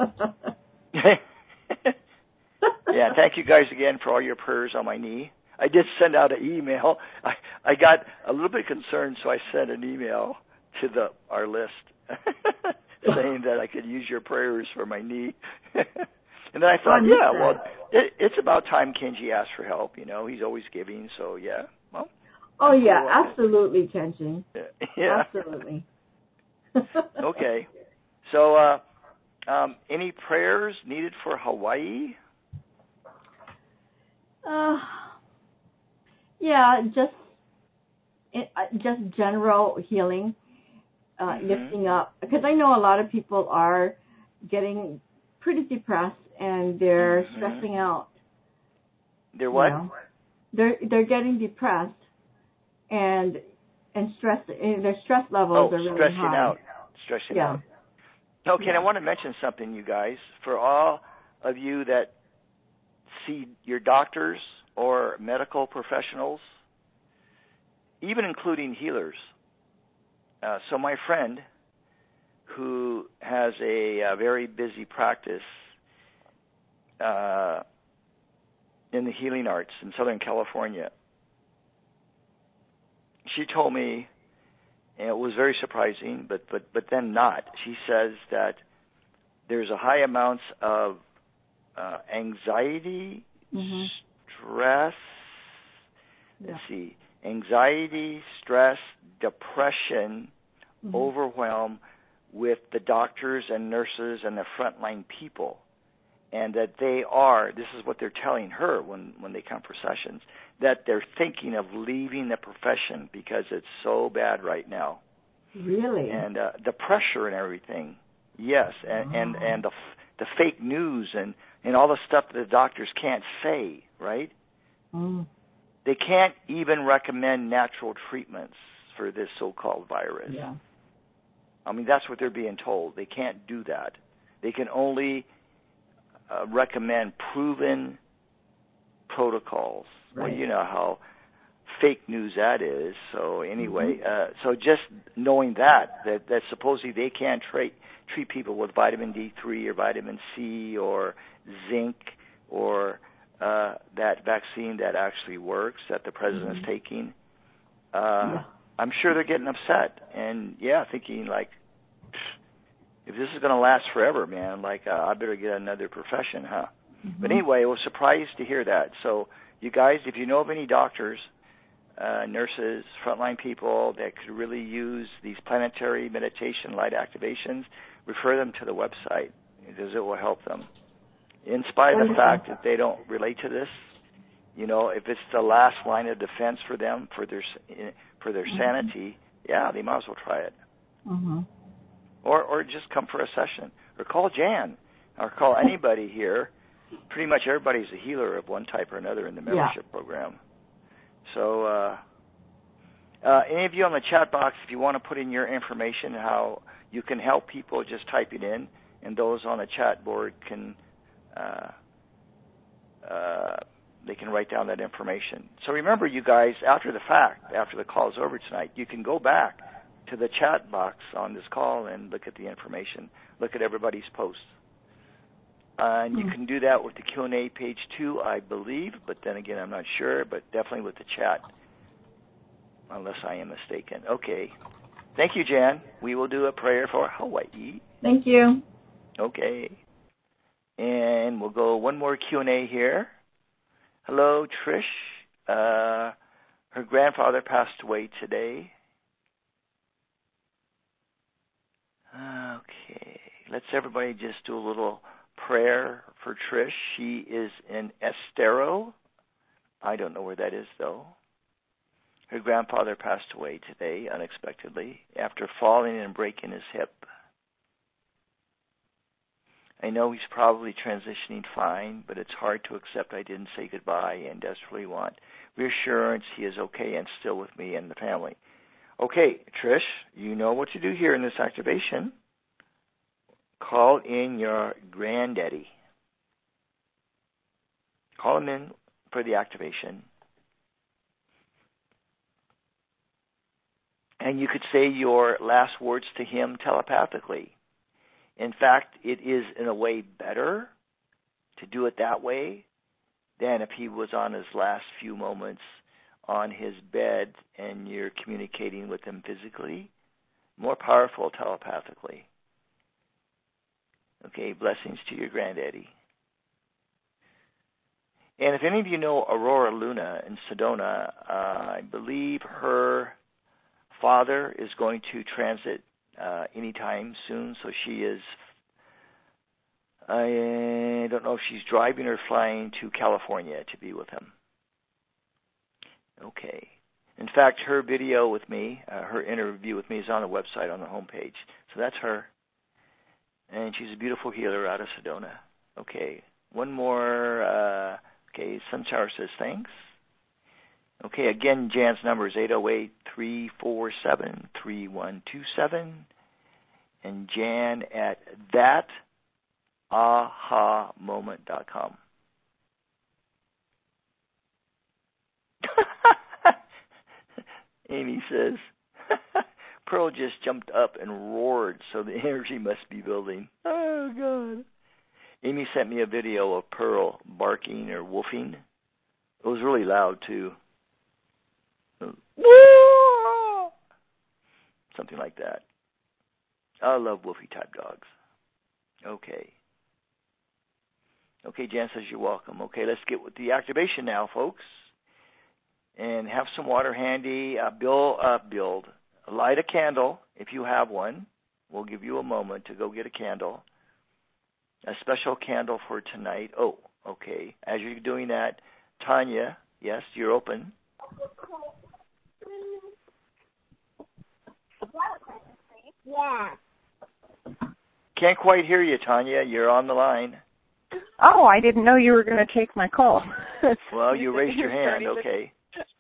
Yeah, thank you guys again for all your prayers on my knee. I did send out an email. I, I got a little bit concerned, so I sent an email to the our list saying that I could use your prayers for my knee. And then I thought, Wonderful. yeah, well, it, it's about time Kenji asked for help. You know, he's always giving, so yeah. Well, Oh, I'm yeah, cool on it. absolutely, Kenji. Yeah. Absolutely. Okay. So, uh, um, any prayers needed for Hawaii? Uh, yeah, just it, uh, just general healing, uh, Mhm. lifting up. Because I know a lot of people are getting pretty depressed and they're Mhm. stressing out. They're you what? know. They're they're getting depressed and and stress. And their stress levels Oh, are really stressing high. out. Stressing Yeah. out. Okay, and Yeah. I want to mention something, you guys. For all of you that see your doctors or medical professionals, even including healers. Uh, so my friend, who has a, a very busy practice uh, in the healing arts in Southern California, she told me, and it was very surprising, but, but, but then not. She says that there's a high amounts of uh, anxiety, Mhm. stress, Yeah. let's see, anxiety, stress, depression, Mhm. overwhelm with the doctors and nurses and the frontline people. And that they are, this is what they're telling her when, when they come for sessions, that they're thinking of leaving the profession because it's so bad right now. Really? And uh, the pressure and everything, yes, and, and, and the, the fake news and, and all the stuff that the doctors can't say, right? Mm. They can't even recommend natural treatments for this so-called virus. Yeah. I mean, that's what they're being told. They can't do that. They can only uh, recommend proven protocols. Right. Well, you know how fake news that is. So anyway, uh, so just knowing that, that, that supposedly they can't treat, treat people with vitamin D three or vitamin C or zinc or uh, that vaccine that actually works that the president's mm-hmm. taking, uh, yeah. I'm sure they're getting upset. And, yeah, thinking like, if this is going to last forever, man, like uh, I better get another profession, huh? Mm-hmm. But anyway, I was surprised to hear that. So you guys, if you know of any doctors, uh, nurses, frontline people that could really use these planetary meditation light activations, refer them to the website because it will help them. In spite of the fact that they don't relate to this, you know, if it's the last line of defense for them, for their for their mm-hmm. sanity, yeah, they might as well try it. Mm-hmm. Or or just come for a session. Or call Jan. Or call anybody here. Pretty much everybody's a healer of one type or another in the membership yeah. program. So uh, uh, any of you on the chat box, if you want to put in your information, how you can help people, just type it in. And those on the chat board can... Uh, uh, they can write down that information. So remember, you guys, after the fact, after the call is over tonight, you can go back to the chat box on this call and look at the information, look at everybody's posts. Uh, and you mm-hmm. can do that with the Q and A page too, I believe, but then again, I'm not sure, but definitely with the chat, unless I am mistaken. Okay. Thank you, Jan. We will do a prayer for Hawaii. Thank you. Okay. And we'll go one more Q and A here. Hello, Trish. Uh, her grandfather passed away today. Okay. Let's everybody just do a little prayer for Trish. She is in Estero. I don't know where that is, though. Her grandfather passed away today unexpectedly after falling and breaking his hip. I know he's probably transitioning fine, but it's hard to accept I didn't say goodbye and desperately want reassurance he is okay and still with me and the family. Okay, Trish, you know what to do here in this activation. Call in your granddaddy. Call him in for the activation. And you could say your last words to him telepathically. In fact, it is in a way better to do it that way than if he was on his last few moments on his bed and you're communicating with him physically. More powerful telepathically. Okay, blessings to your granddaddy. And if any of you know Aurora Luna in Sedona, uh, I believe her father is going to transit Uh, anytime soon, so she is, I don't know if she's driving or flying to California to be with him. Okay. In fact, her video with me, uh, her interview with me is on the website on the homepage. So that's her. And she's a beautiful healer out of Sedona. Okay. One more. Uh, okay, Sunshower says thanks. Okay, again, Jan's number is eight oh eight, three four seven, three one two seven. And Jan at that aha moment dot com. Amy says, Pearl just jumped up and roared, so the energy must be building. Oh, God. Amy sent me a video of Pearl barking or woofing. It was really loud, too. Something like that. I love woofy type dogs. Okay. Okay, Jan says you're welcome. Okay, let's get with the activation now, folks. And have some water handy. Uh, build, uh, build. Light a candle if you have one. We'll give you a moment to go get a candle. A special candle for tonight. Oh, okay. As you're doing that, Tanya, yes, you're open. Yeah. Can't quite hear you, Tanya. You're on the line. Oh, I didn't know you were going to take my call. Well, you raised your hand. Okay.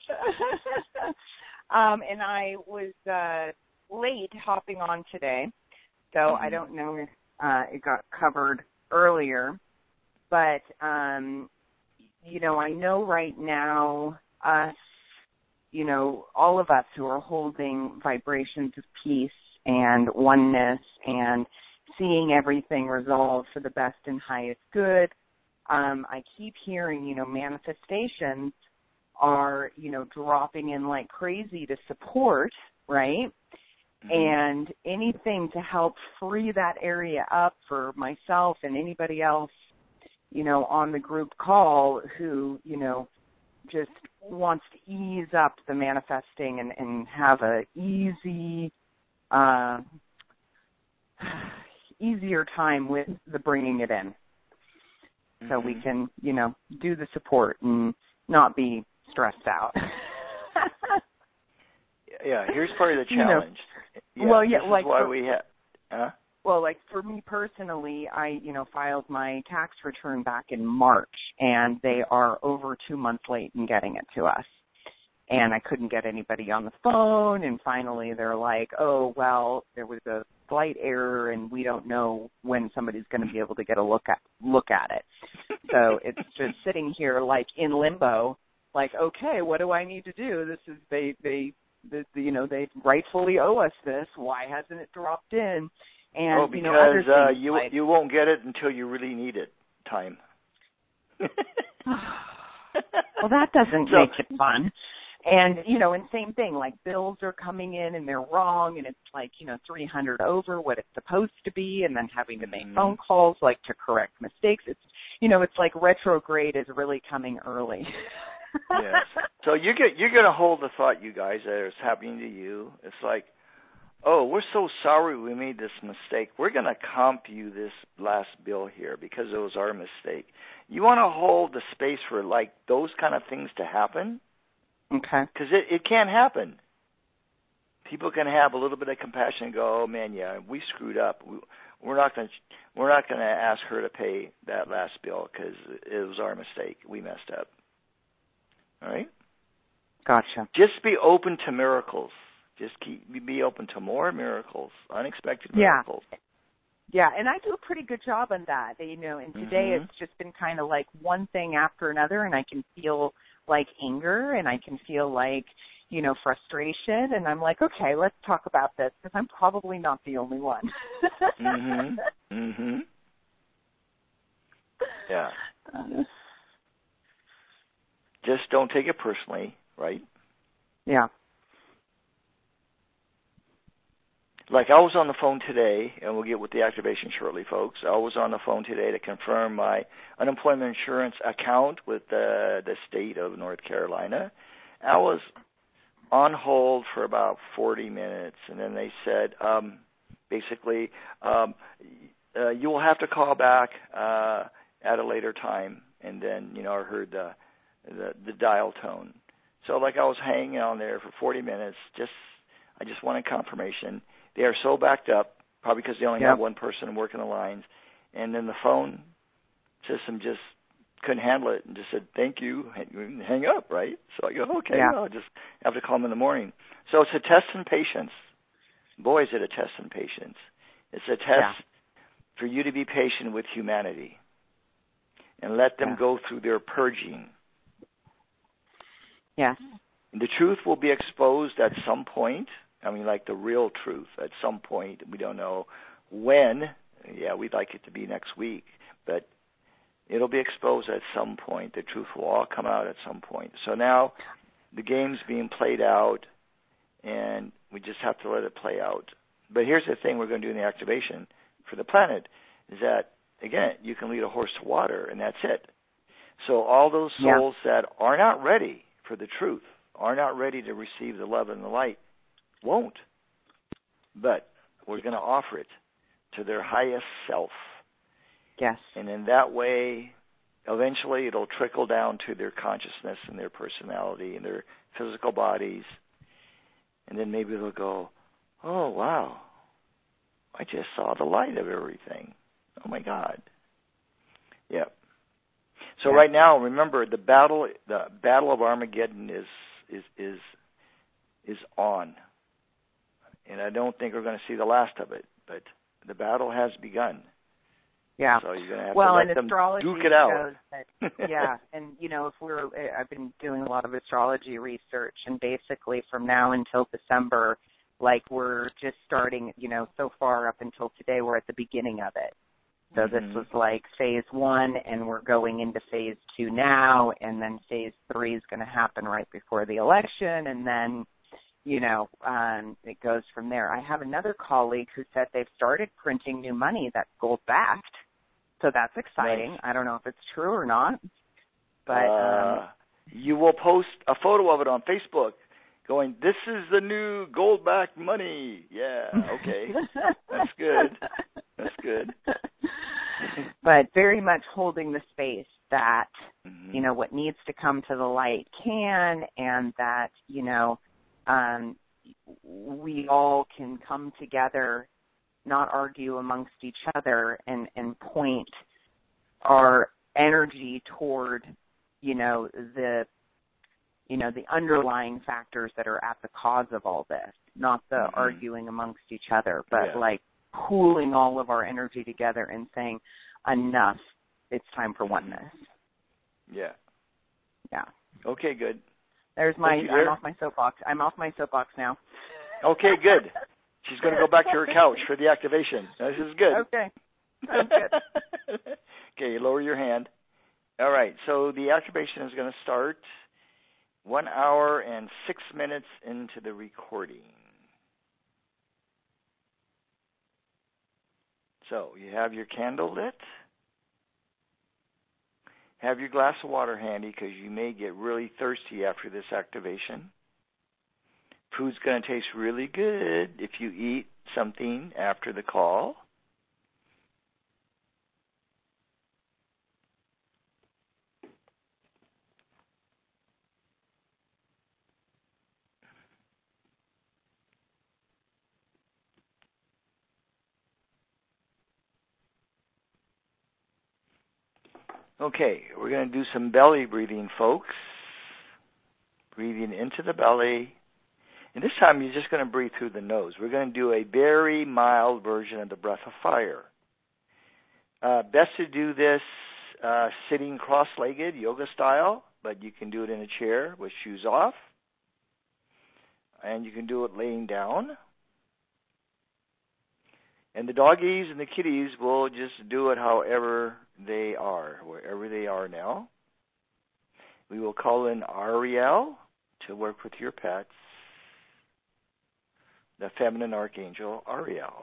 um, and I was uh, late hopping on today, so mm-hmm. I don't know if uh, it got covered earlier. But, um, you know, I know right now us you know, all of us who are holding vibrations of peace and oneness and seeing everything resolve for the best and highest good, um, I keep hearing, you know, manifestations are, you know, dropping in like crazy to support, right? Mm-hmm. And anything to help free that area up for myself and anybody else, you know, on the group call who, you know, just wants to ease up the manifesting and, and have a easy, uh, easier time with the bringing it in. Mm-hmm. So we can, you know, do the support and not be stressed out. Yeah, here's part of the challenge. You know, yeah, well, yeah, this like is why for, we have. Huh? Well, like for me personally, I, you know, filed my tax return back in March, and they are over two months late in getting it to us. And I couldn't get anybody on the phone, and finally they're like, oh, well, there was a slight error, and we don't know when somebody's going to be able to get a look at look at it. So it's just sitting here like in limbo, like, okay, what do I need to do? This is they they, they you know they rightfully owe us this. Why hasn't it dropped in? And oh, because you know, other uh, things you like, you won't get it until you really need it. Time. Well, that doesn't so, make it fun. And, you know, and same thing, like bills are coming in and they're wrong and it's like, you know, three hundred over what it's supposed to be, and then having to make mm-hmm. phone calls like to correct mistakes. It's, you know, it's like retrograde is really coming early. Yes. So you get, you're going to hold the thought, you guys, that it's happening to you. It's like, oh, we're so sorry we made this mistake. We're going to comp you this last bill here because it was our mistake. You want to hold the space for like those kind of things to happen? Okay. Because it, it can happen. People can have a little bit of compassion and go, "Oh man, yeah, we screwed up. We, we're not going to we're not going to ask her to pay that last bill because it was our mistake. We messed up." All right. Gotcha. Just be open to miracles. Just keep be open to more miracles, unexpected miracles. Yeah. Yeah, and I do a pretty good job on that. You know, and today mm-hmm. it's just been kind of like one thing after another, and I can feel like anger, and I can feel like, you know, frustration, and I'm like, okay, let's talk about this, because I'm probably not the only one. mhm. Mhm. Yeah. Uh, Just don't take it personally, right? Yeah. Like I was on the phone today, and we'll get with the activation shortly, folks. I was on the phone today to confirm my unemployment insurance account with the, the state of North Carolina. I was on hold for about forty minutes, and then they said, um, basically, um, uh, you will have to call back uh, at a later time. And then, you know, I heard the, the, the dial tone. So, like, I was hanging on there for forty minutes. Just, I just wanted confirmation. They are so backed up, probably because they only yep. have one person working the lines. And then the phone system just couldn't handle it and just said, thank you, and hang up, right? So I go, okay, yeah. well, I'll just have to call them in the morning. So it's a test in patience. Boy, is it a test in patience. It's a test yeah. for you to be patient with humanity and let them yeah. go through their purging. Yes. The truth will be exposed at some point. I mean, like the real truth at some point. We don't know when. Yeah, we'd like it to be next week, but it'll be exposed at some point. The truth will all come out at some point. So now the game's being played out, and we just have to let it play out. But here's the thing we're going to do in the activation for the planet is that, again, you can lead a horse to water, and that's it. So all those souls yeah. that are not ready for the truth, are not ready to receive the love and the light, won't. But we're going to offer it to their highest self. Yes. And in that way, eventually it'll trickle down to their consciousness and their personality and their physical bodies. And then maybe they'll go, oh, wow, I just saw the light of everything. Oh, my God. Yep. So yeah. right now, remember, the battle the battle of Armageddon is is is is on. And I don't think we're going to see the last of it, but the battle has begun. Yeah. So you're going to have well, to let and them astrology duke it out. Shows that, yeah, and you know, if we're, I've been doing a lot of astrology research, and basically from now until December, like we're just starting, you know, so far up until today, we're at the beginning of it. So mm-hmm. this was like phase one, and we're going into phase two now, and then phase three is going to happen right before the election, and then, you know, um, it goes from there. I have another colleague who said they've started printing new money that's gold-backed. So that's exciting. Nice. I don't know if it's true or not. But uh, um, you will post a photo of it on Facebook going, this is the new gold-backed money. Yeah, okay. That's good. That's good. But very much holding the space that, mm-hmm. you know, what needs to come to the light can, and that, you know, um, we all can come together, not argue amongst each other, and, and point our energy toward, you know, the, you know, the underlying factors that are at the cause of all this, not the mm-hmm. arguing amongst each other, but yeah. like pooling all of our energy together and saying, enough, it's time for oneness. Yeah. Yeah. Okay, good. There's my, you, I'm off my soapbox. I'm off my soapbox now. Okay, good. She's going to go back to her couch for the activation. This is good. Okay. Sounds good. Okay, lower your hand. All right, so the activation is going to start one hour and six minutes into the recording. So you have your candle lit. Have your glass of water handy because you may get really thirsty after this activation. Food's going to taste really good if you eat something after the call. Okay, we're going to do some belly breathing, folks. Breathing into the belly. And this time you're just going to breathe through the nose. We're going to do a very mild version of the breath of fire. Uh, best to do this uh, sitting cross-legged, yoga style, but you can do it in a chair with shoes off. And you can do it laying down. And the doggies and the kitties will just do it however they are, wherever they are now. We will call in Ariel to work with your pets, the feminine archangel, Ariel.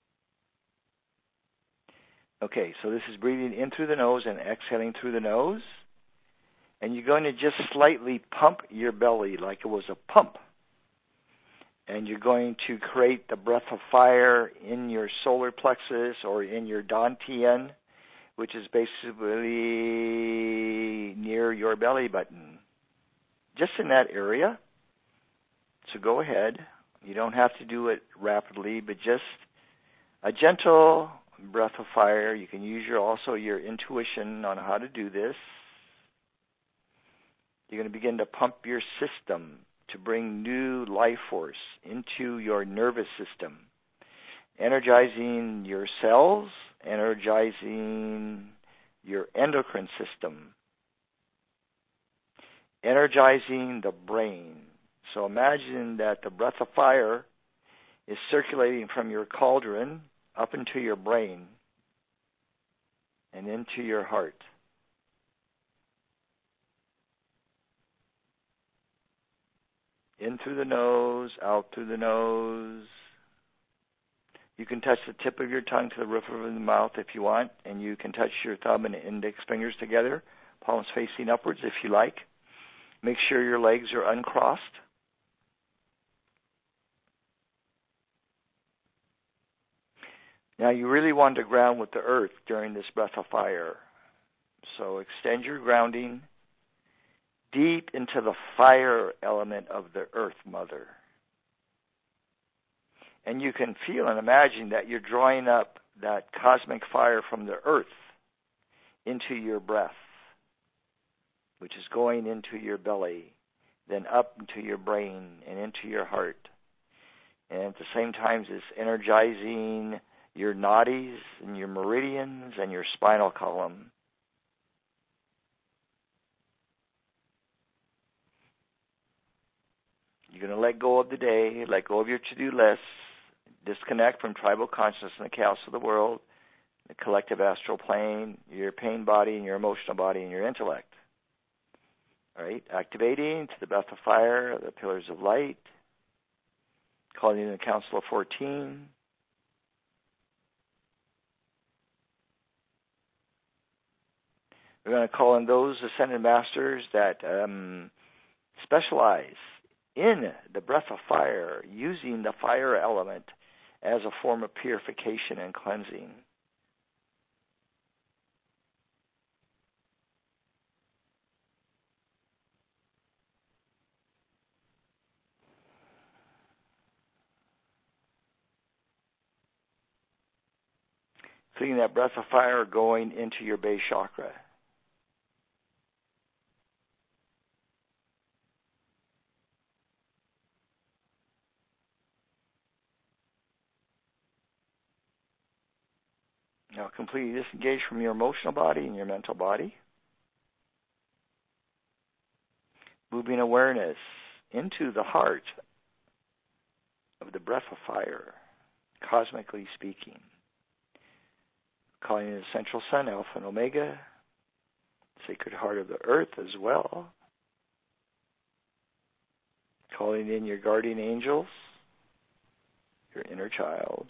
Okay, so this is breathing in through the nose and exhaling through the nose. And you're going to just slightly pump your belly like it was a pump. And you're going to create the breath of fire in your solar plexus or in your dantian, which is basically near your belly button. Just in that area. So go ahead. You don't have to do it rapidly, but just a gentle breath of fire. You can use your also your intuition on how to do this. You're going to begin to pump your system to bring new life force into your nervous system, energizing your cells, energizing your endocrine system, energizing the brain. So imagine that the breath of fire is circulating from your cauldron up into your brain and into your heart. In through the nose, out through the nose. You can touch the tip of your tongue to the roof of the mouth if you want, and you can touch your thumb and index fingers together, palms facing upwards if you like. Make sure your legs are uncrossed. Now you really want to ground with the earth during this breath of fire. So extend your grounding deep into the fire element of the earth mother. And you can feel and imagine that you're drawing up that cosmic fire from the earth into your breath, which is going into your belly, then up into your brain and into your heart. And at the same time, it's energizing your nadis and your meridians and your spinal column. You're going to let go of the day, let go of your to-do lists, disconnect from tribal consciousness and the chaos of the world, the collective astral plane, your pain body and your emotional body and your intellect. All right, activating to the breath of fire, the pillars of light, calling in the Council of fourteen. We're going to call in those ascended masters that um, specialize in the breath of fire, using the fire element as a form of purification and cleansing. Feeling that breath of fire going into your base chakra. Now completely disengage from your emotional body and your mental body. Moving awareness into the heart of the breath of fire, cosmically speaking. Calling in the central sun, Alpha and Omega, sacred heart of the earth as well. Calling in your guardian angels, your inner child.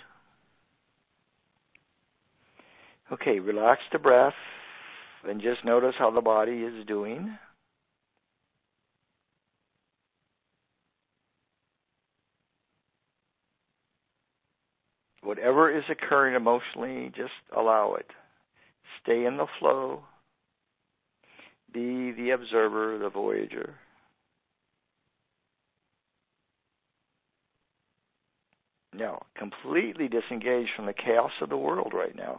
Okay, relax the breath and just notice how the body is doing. Whatever is occurring emotionally, just allow it. Stay in the flow. Be the observer, the voyager. Now, completely disengage from the chaos of the world right now.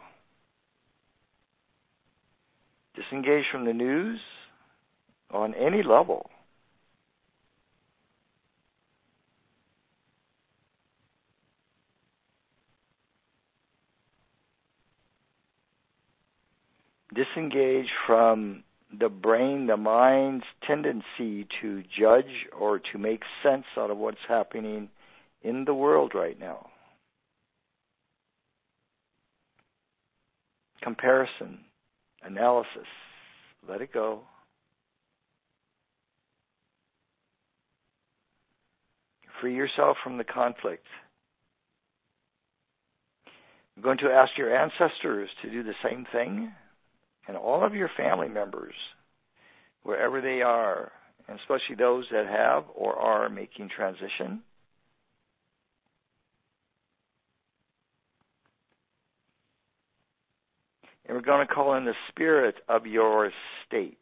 Disengage from the news on any level. Disengage from the brain, the mind's tendency to judge or to make sense out of what's happening in the world right now. Comparison, analysis, let it go. Free yourself from the conflict. I'm going to ask your ancestors to do the same thing, and all of your family members, wherever they are, and especially those that have or are making transition. And we're going to call in the spirit of your state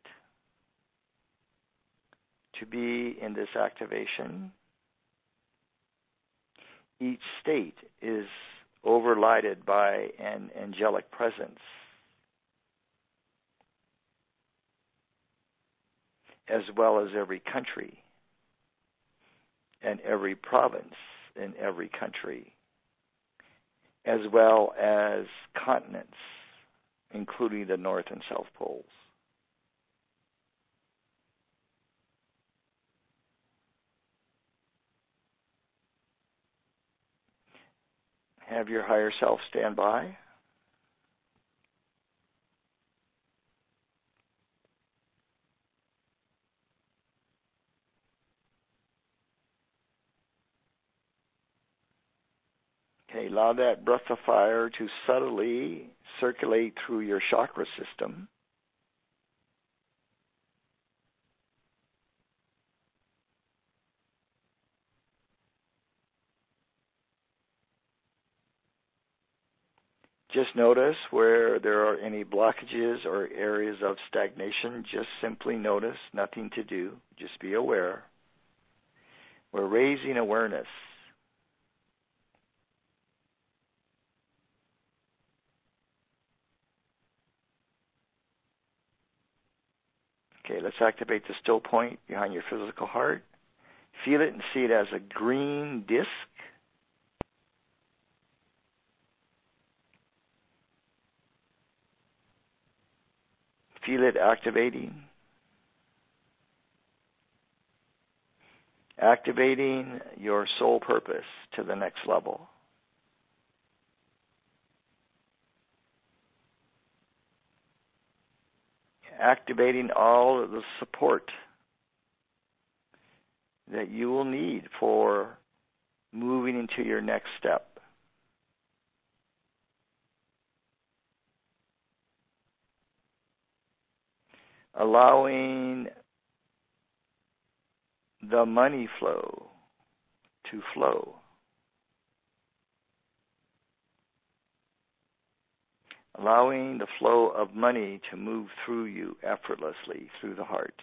to be in this activation. Each state is overlighted by an angelic presence, as well as every country and every province in every country, as well as continents, including the North and South Poles. Have your higher self stand by. Okay, allow that breath of fire to subtly circulate through your chakra system. Just notice where there are any blockages or areas of stagnation. Just simply notice, nothing to do. Just be aware. We're raising awareness. Okay, let's activate the still point behind your physical heart. Feel it and see it as a green disc. feel it activating? Activating your soul purpose to the next level. Activating all of the support that you will need for moving into your next step. Allowing the money flow to flow. Allowing the flow of money to move through you effortlessly through the heart.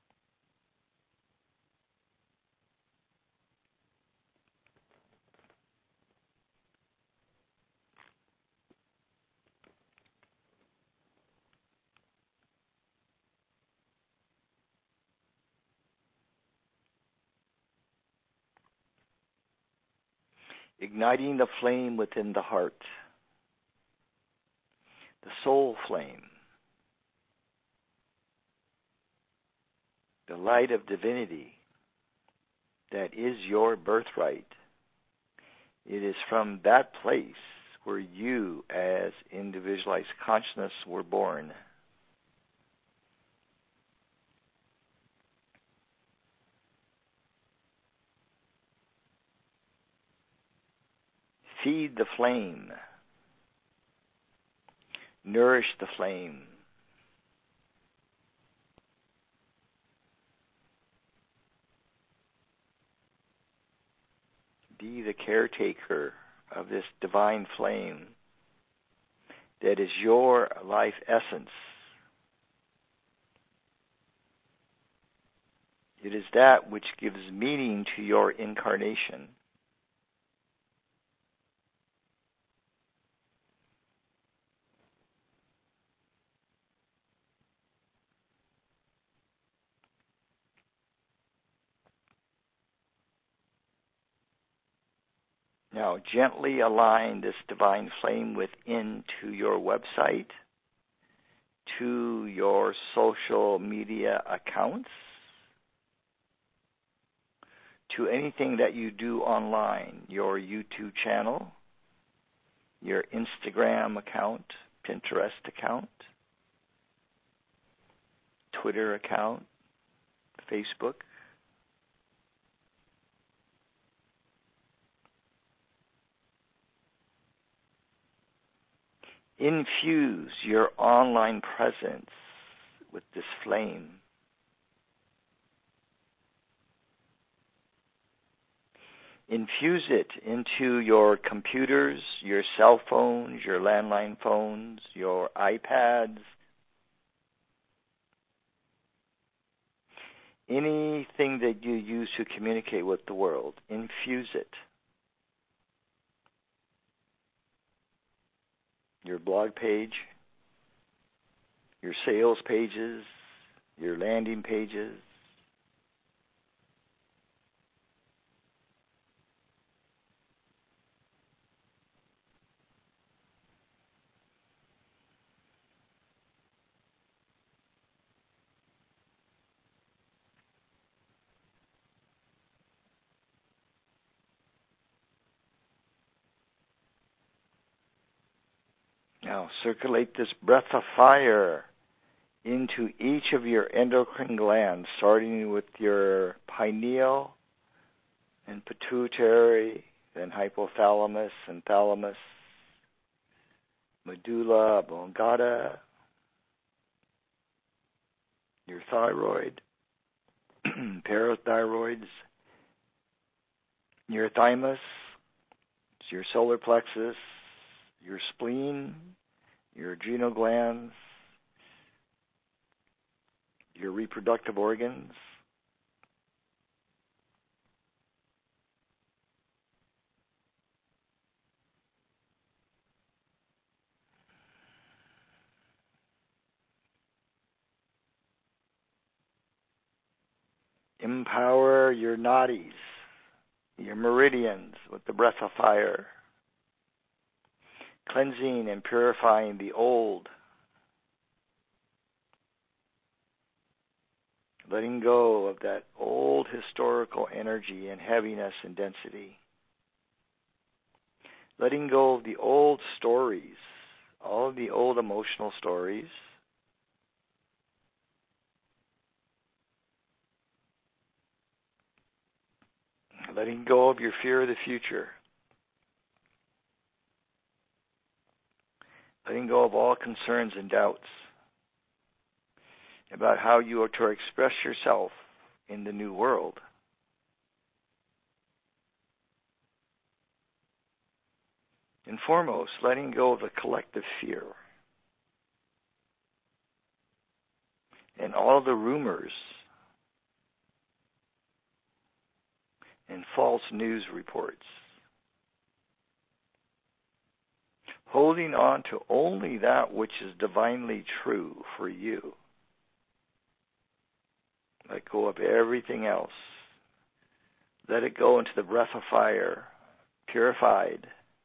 Igniting the flame within the heart. The soul flame. The light of divinity that is your birthright. It is from that place where you, as individualized consciousness, were born. Feed the flame. Nourish the flame. Be the caretaker of this divine flame that is your life essence. It is that which gives meaning to your incarnation. Now, gently align this divine flame within to your website, to your social media accounts, to anything that you do online, your YouTube channel, your Instagram account, Pinterest account, Twitter account, Facebook. Infuse your online presence with this flame. Infuse it into your computers, your cell phones, your landline phones, your iPads, anything that you use to communicate with the world. Infuse it. Your blog page, your sales pages, your landing pages. Now circulate this breath of fire into each of your endocrine glands, starting with your pineal and pituitary, then hypothalamus and thalamus, medulla oblongata, your thyroid, parathyroids, your thymus, your solar plexus, your spleen, your adrenal glands, your reproductive organs, empower your nadis, your meridians with the breath of fire, cleansing and purifying the old, letting go of that old historical energy and heaviness and density. Letting go of the old stories, all of the old emotional stories. Letting go of your fear of the future. Letting go of all concerns and doubts about how you are to express yourself in the new world. And foremost, letting go of the collective fear and all the rumors and false news reports. Holding on to only that which is divinely true for you. Let go of everything else. Let it go into the breath of fire, purified.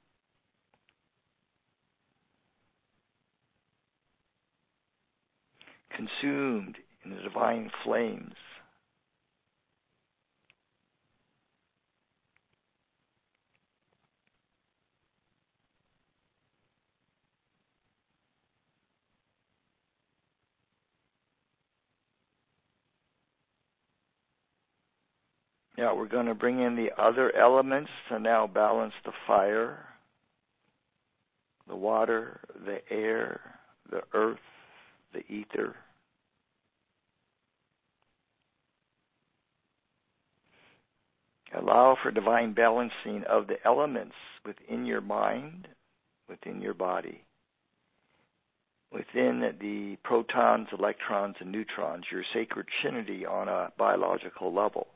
Consumed in the divine flames. Now we're going to bring in the other elements to now balance the fire, the water, the air, the earth, the ether. Allow for divine balancing of the elements within your mind, within your body, within the protons, electrons, and neutrons, your sacred trinity on a biological level.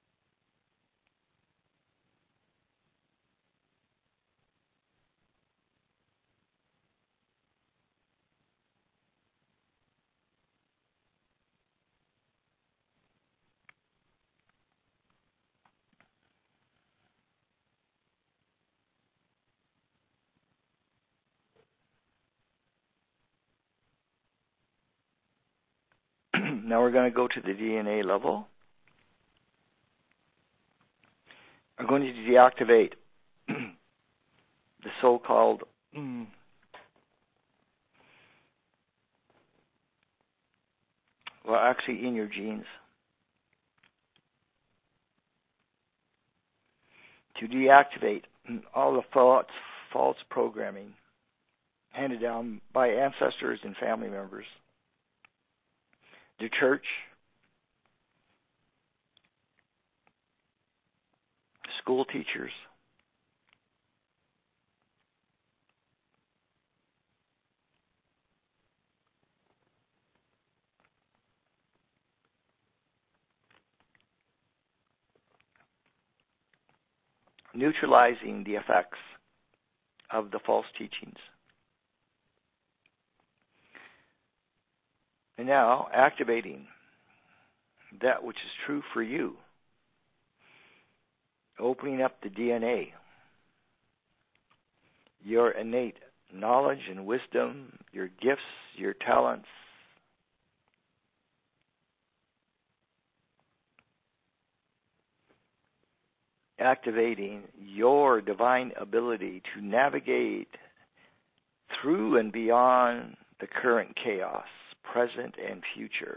Now we're going to go to the D N A level. I'm going to deactivate the so-called mm, well, actually in your genes. To deactivate all the thoughts, false programming handed down by ancestors and family members. The church, school teachers, neutralizing the effects of the false teachings. And now activating that which is true for you. Opening up the D N A. Your innate knowledge and wisdom, your gifts, your talents. Activating your divine ability to navigate through and beyond the current chaos, present and future.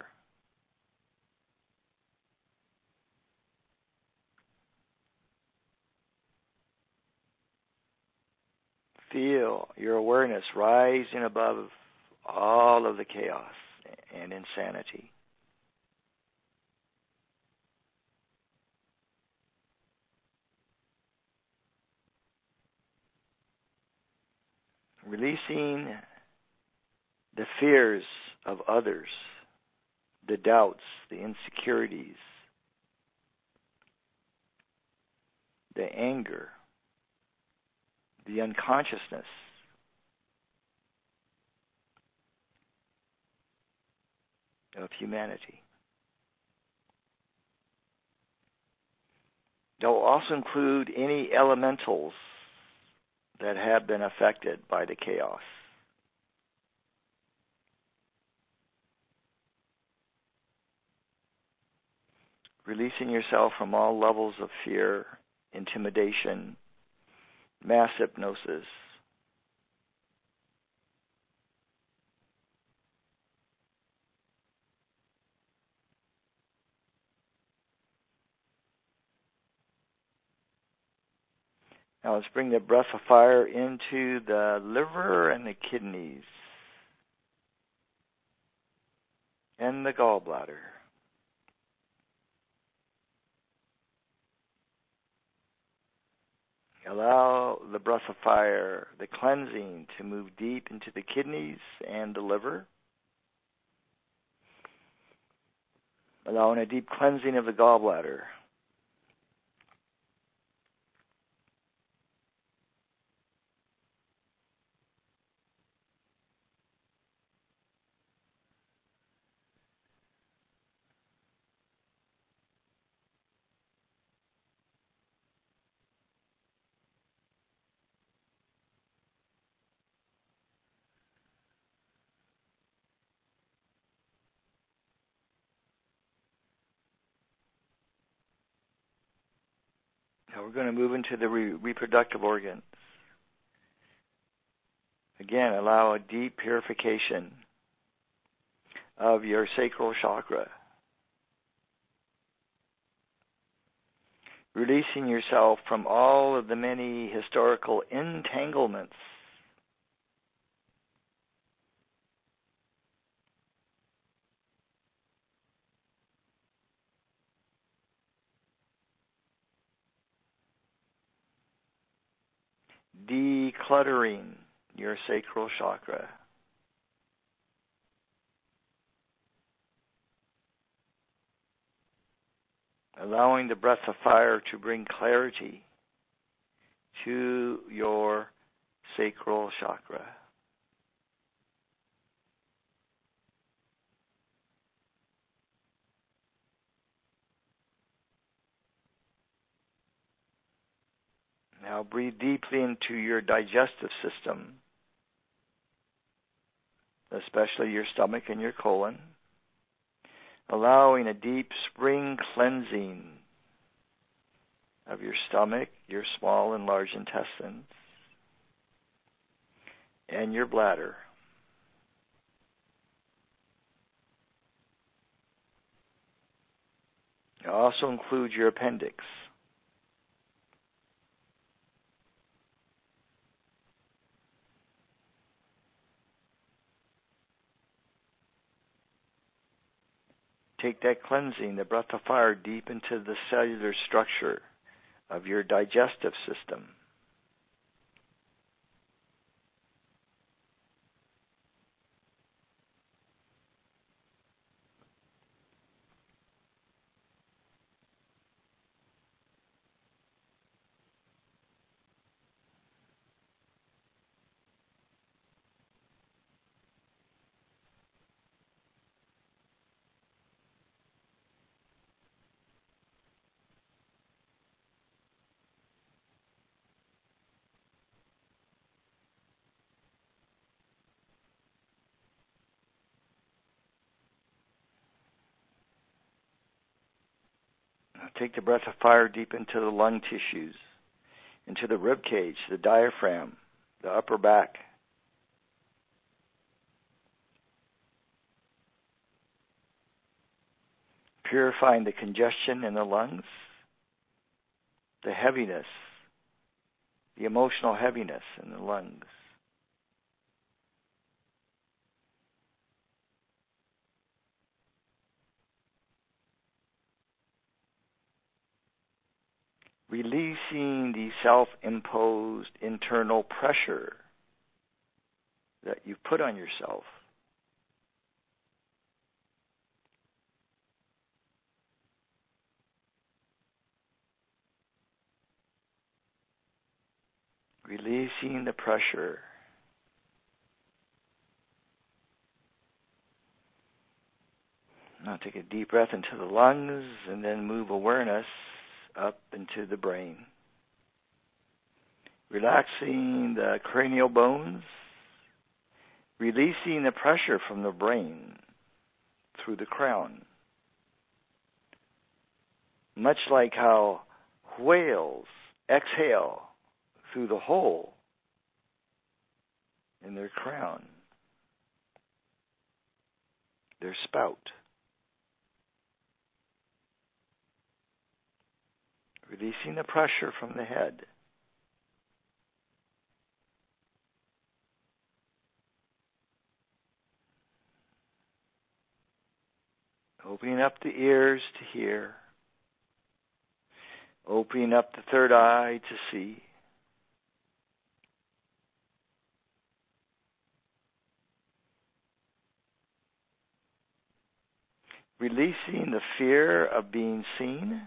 Feel your awareness rising above all of the chaos and insanity. Releasing the fears of others, the doubts, the insecurities, the anger, the unconsciousness, of humanity. They'll also include any elementals that have been affected by the chaos. releasing yourself from all levels of fear, intimidation, mass hypnosis. Now let's bring the breath of fire into the liver and the kidneys and the gallbladder. Allow the breath of fire, the cleansing, to move deep into the kidneys and the liver. Allowing a deep cleansing of the gallbladder. Now we're going to move into the re- reproductive organs. Again, allow a deep purification of your sacral chakra. Releasing yourself from all of the many historical entanglements. Decluttering your sacral chakra. Allowing the breath of fire to bring clarity to your sacral chakra. Now breathe deeply into your digestive system, especially your stomach and your colon, allowing a deep spring cleansing of your stomach, your small and large intestines, and your bladder. It also includes your appendix. Take that cleansing, the breath of fire, deep into the cellular structure of your digestive system. Take the breath of fire deep into the lung tissues, into the rib cage, the diaphragm, the upper back. Purifying the congestion in the lungs, the heaviness, the emotional heaviness in the lungs. Releasing the self-imposed internal pressure that you put on yourself. Releasing the pressure. Now take a deep breath into the lungs and then move awareness up into the brain. Relaxing the cranial bones, releasing the pressure from the brain through the crown. much like how whales exhale through the hole in their crown, their spout. Releasing the pressure from the head. Opening up the ears to hear. Opening up the third eye to see. Releasing the fear of being seen.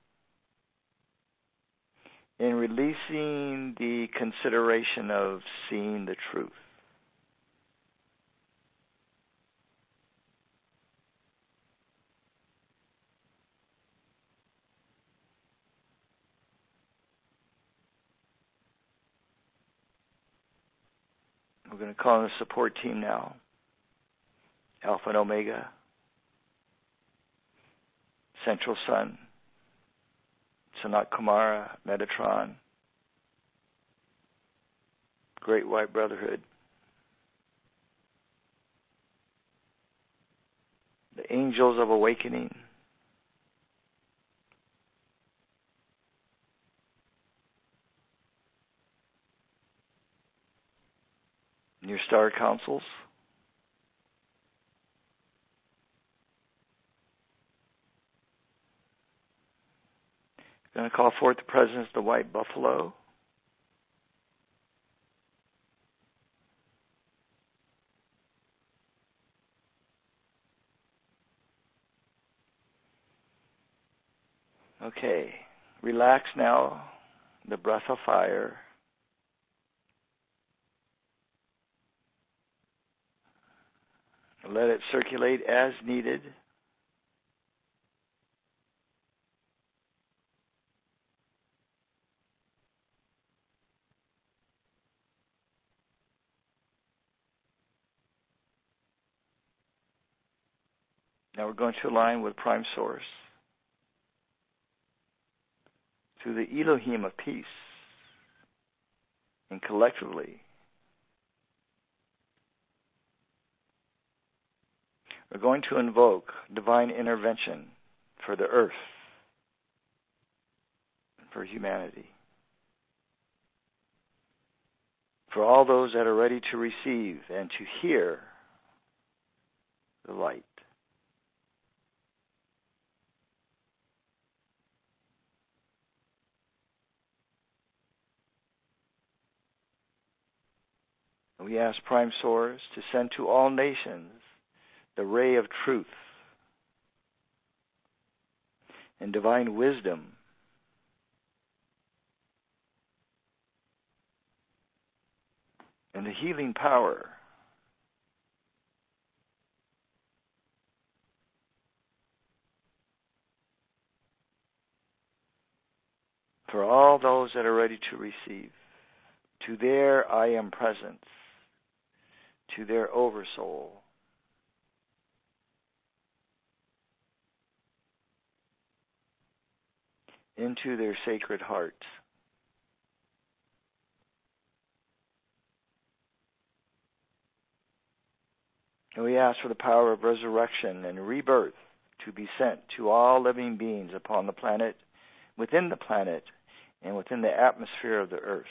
And releasing the consideration of seeing the truth. We're going to call in the support team now. Alpha and Omega. Central Sun. Sanat Kumara, Metatron, Great White Brotherhood, the Angels of Awakening, your star councils, going to call forth the presence of the white buffalo. Okay, relax now, the breath of fire. Let it circulate as needed. Now we're going to align with Prime Source through the Elohim of peace, and collectively we're going to invoke divine intervention for the earth and for humanity, for all those that are ready to receive and to hear the light. We ask Prime Source to send to all nations the ray of truth and divine wisdom and the healing power for all those that are ready to receive, to their I am presence, to their oversoul, into their sacred heart. And we ask for the power of resurrection and rebirth to be sent to all living beings upon the planet, within the planet, and within the atmosphere of the earth.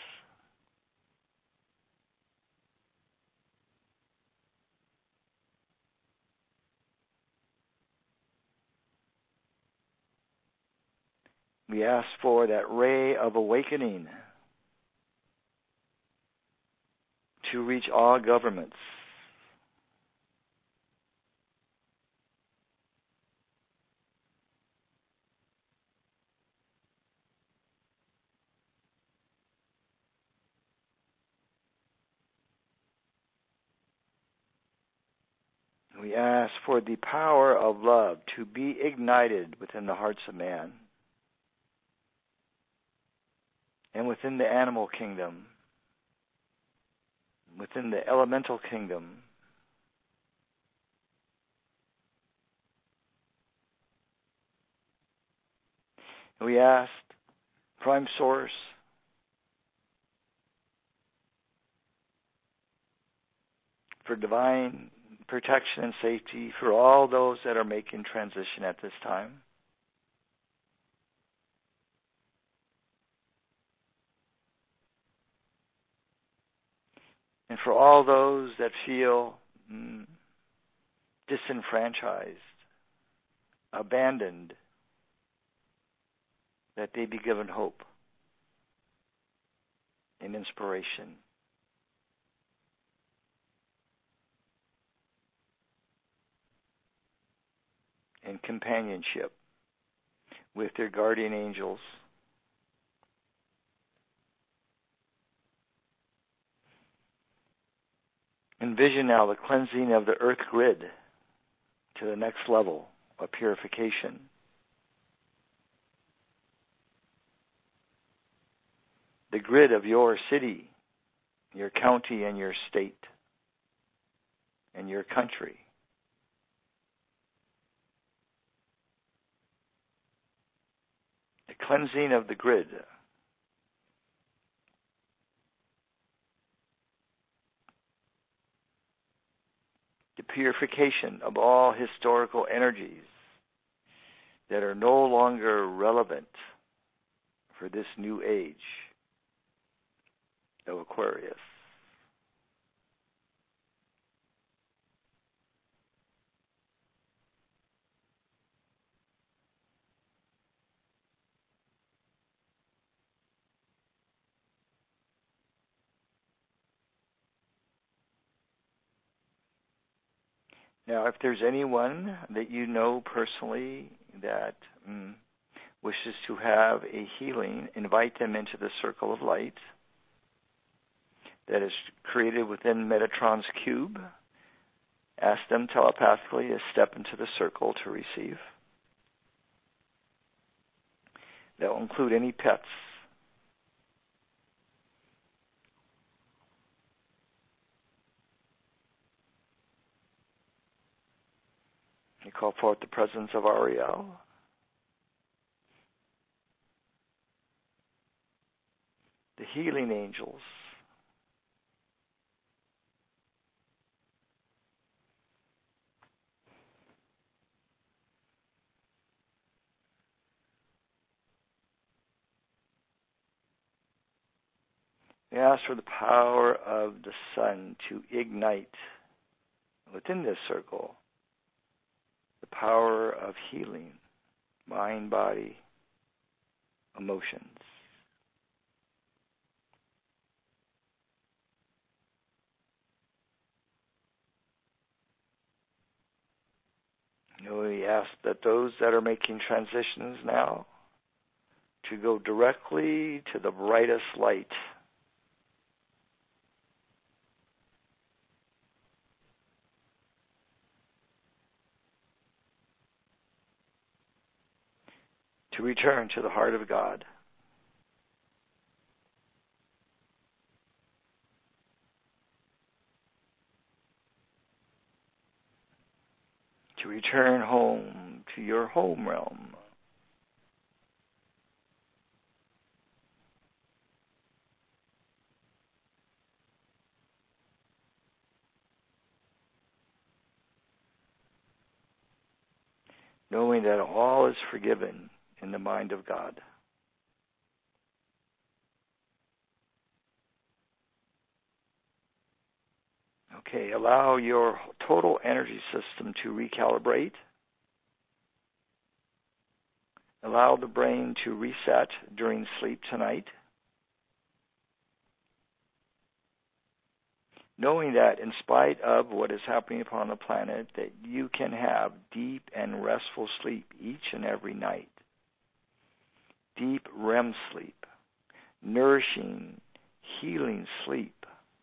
We ask for that ray of awakening to reach all governments, we ask for the power of love to be ignited within the hearts of man and within the animal kingdom, within the elemental kingdom, We asked Prime Source for divine protection and safety for all those that are making transition at this time. And for all those that feel mm, disenfranchised, abandoned, that they be given hope and inspiration. And companionship with their guardian angels. Envision now the cleansing of the earth grid to the next level of purification. The grid of your city, your county, and your state, and your country. The cleansing of the grid. The purification of all historical energies that are no longer relevant for this new age of Aquarius. Now, if there's anyone that you know personally that mm, wishes to have a healing, invite them into the circle of light that is created within Metatron's cube. Ask them telepathically to step into the circle to receive. That will include any pets. You call forth the presence of Ariel. The healing angels. We ask for the power of the sun to ignite within this circle the power of healing, mind, body, emotions. You know, we ask that those that are making transitions now to go directly to the brightest light. To return to the heart of God. To return home to your home realm. Knowing that all is forgiven in the mind of God. Okay, allow your total energy system to recalibrate. Allow the brain to reset during sleep tonight. Knowing that in spite of what is happening upon the planet, that you can have deep and restful sleep each and every night. Deep R E M sleep, nourishing, healing sleep,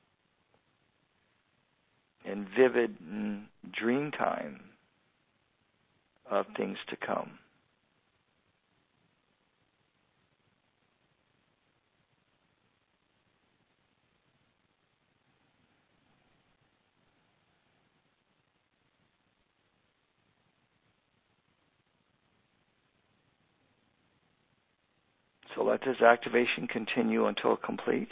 and vivid mm, dream time of things to come. So let this activation continue until complete.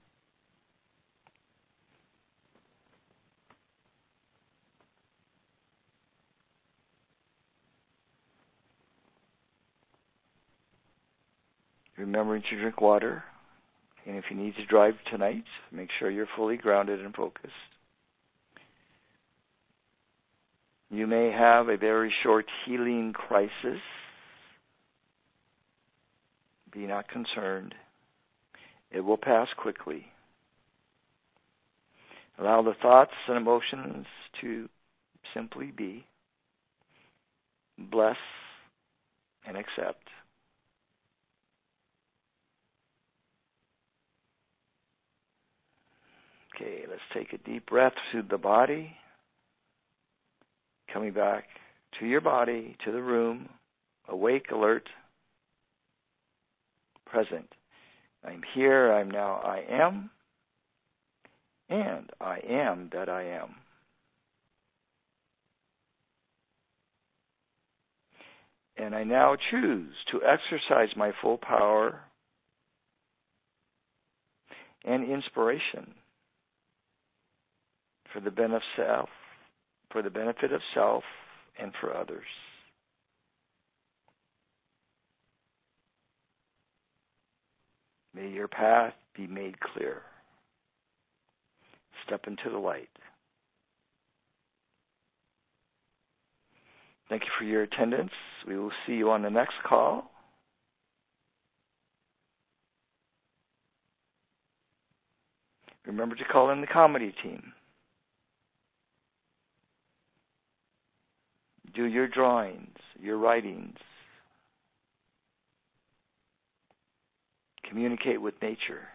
Remembering to drink water. And if you need to drive tonight, make sure you're fully grounded and focused. You may have a very short healing crisis. Be not concerned. It will pass quickly. Allow the thoughts and emotions to simply be. Bless and accept. Okay, let's take a deep breath through the body. Coming back to your body, to the room, awake, alert, present. I'm here, I'm now, I am, and I am that I am. And I now choose to exercise my full power and inspiration for the benefit of self, for the benefit of self and for others. May your path be made clear. Step into the light. Thank you for your attendance. We will see you on the next call. Remember to call in the comedy team. Do your drawings, your writings. Communicate with nature.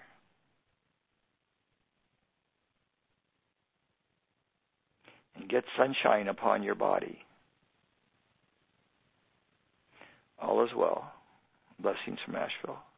And get sunshine upon your body. All is well. Blessings from Asheville.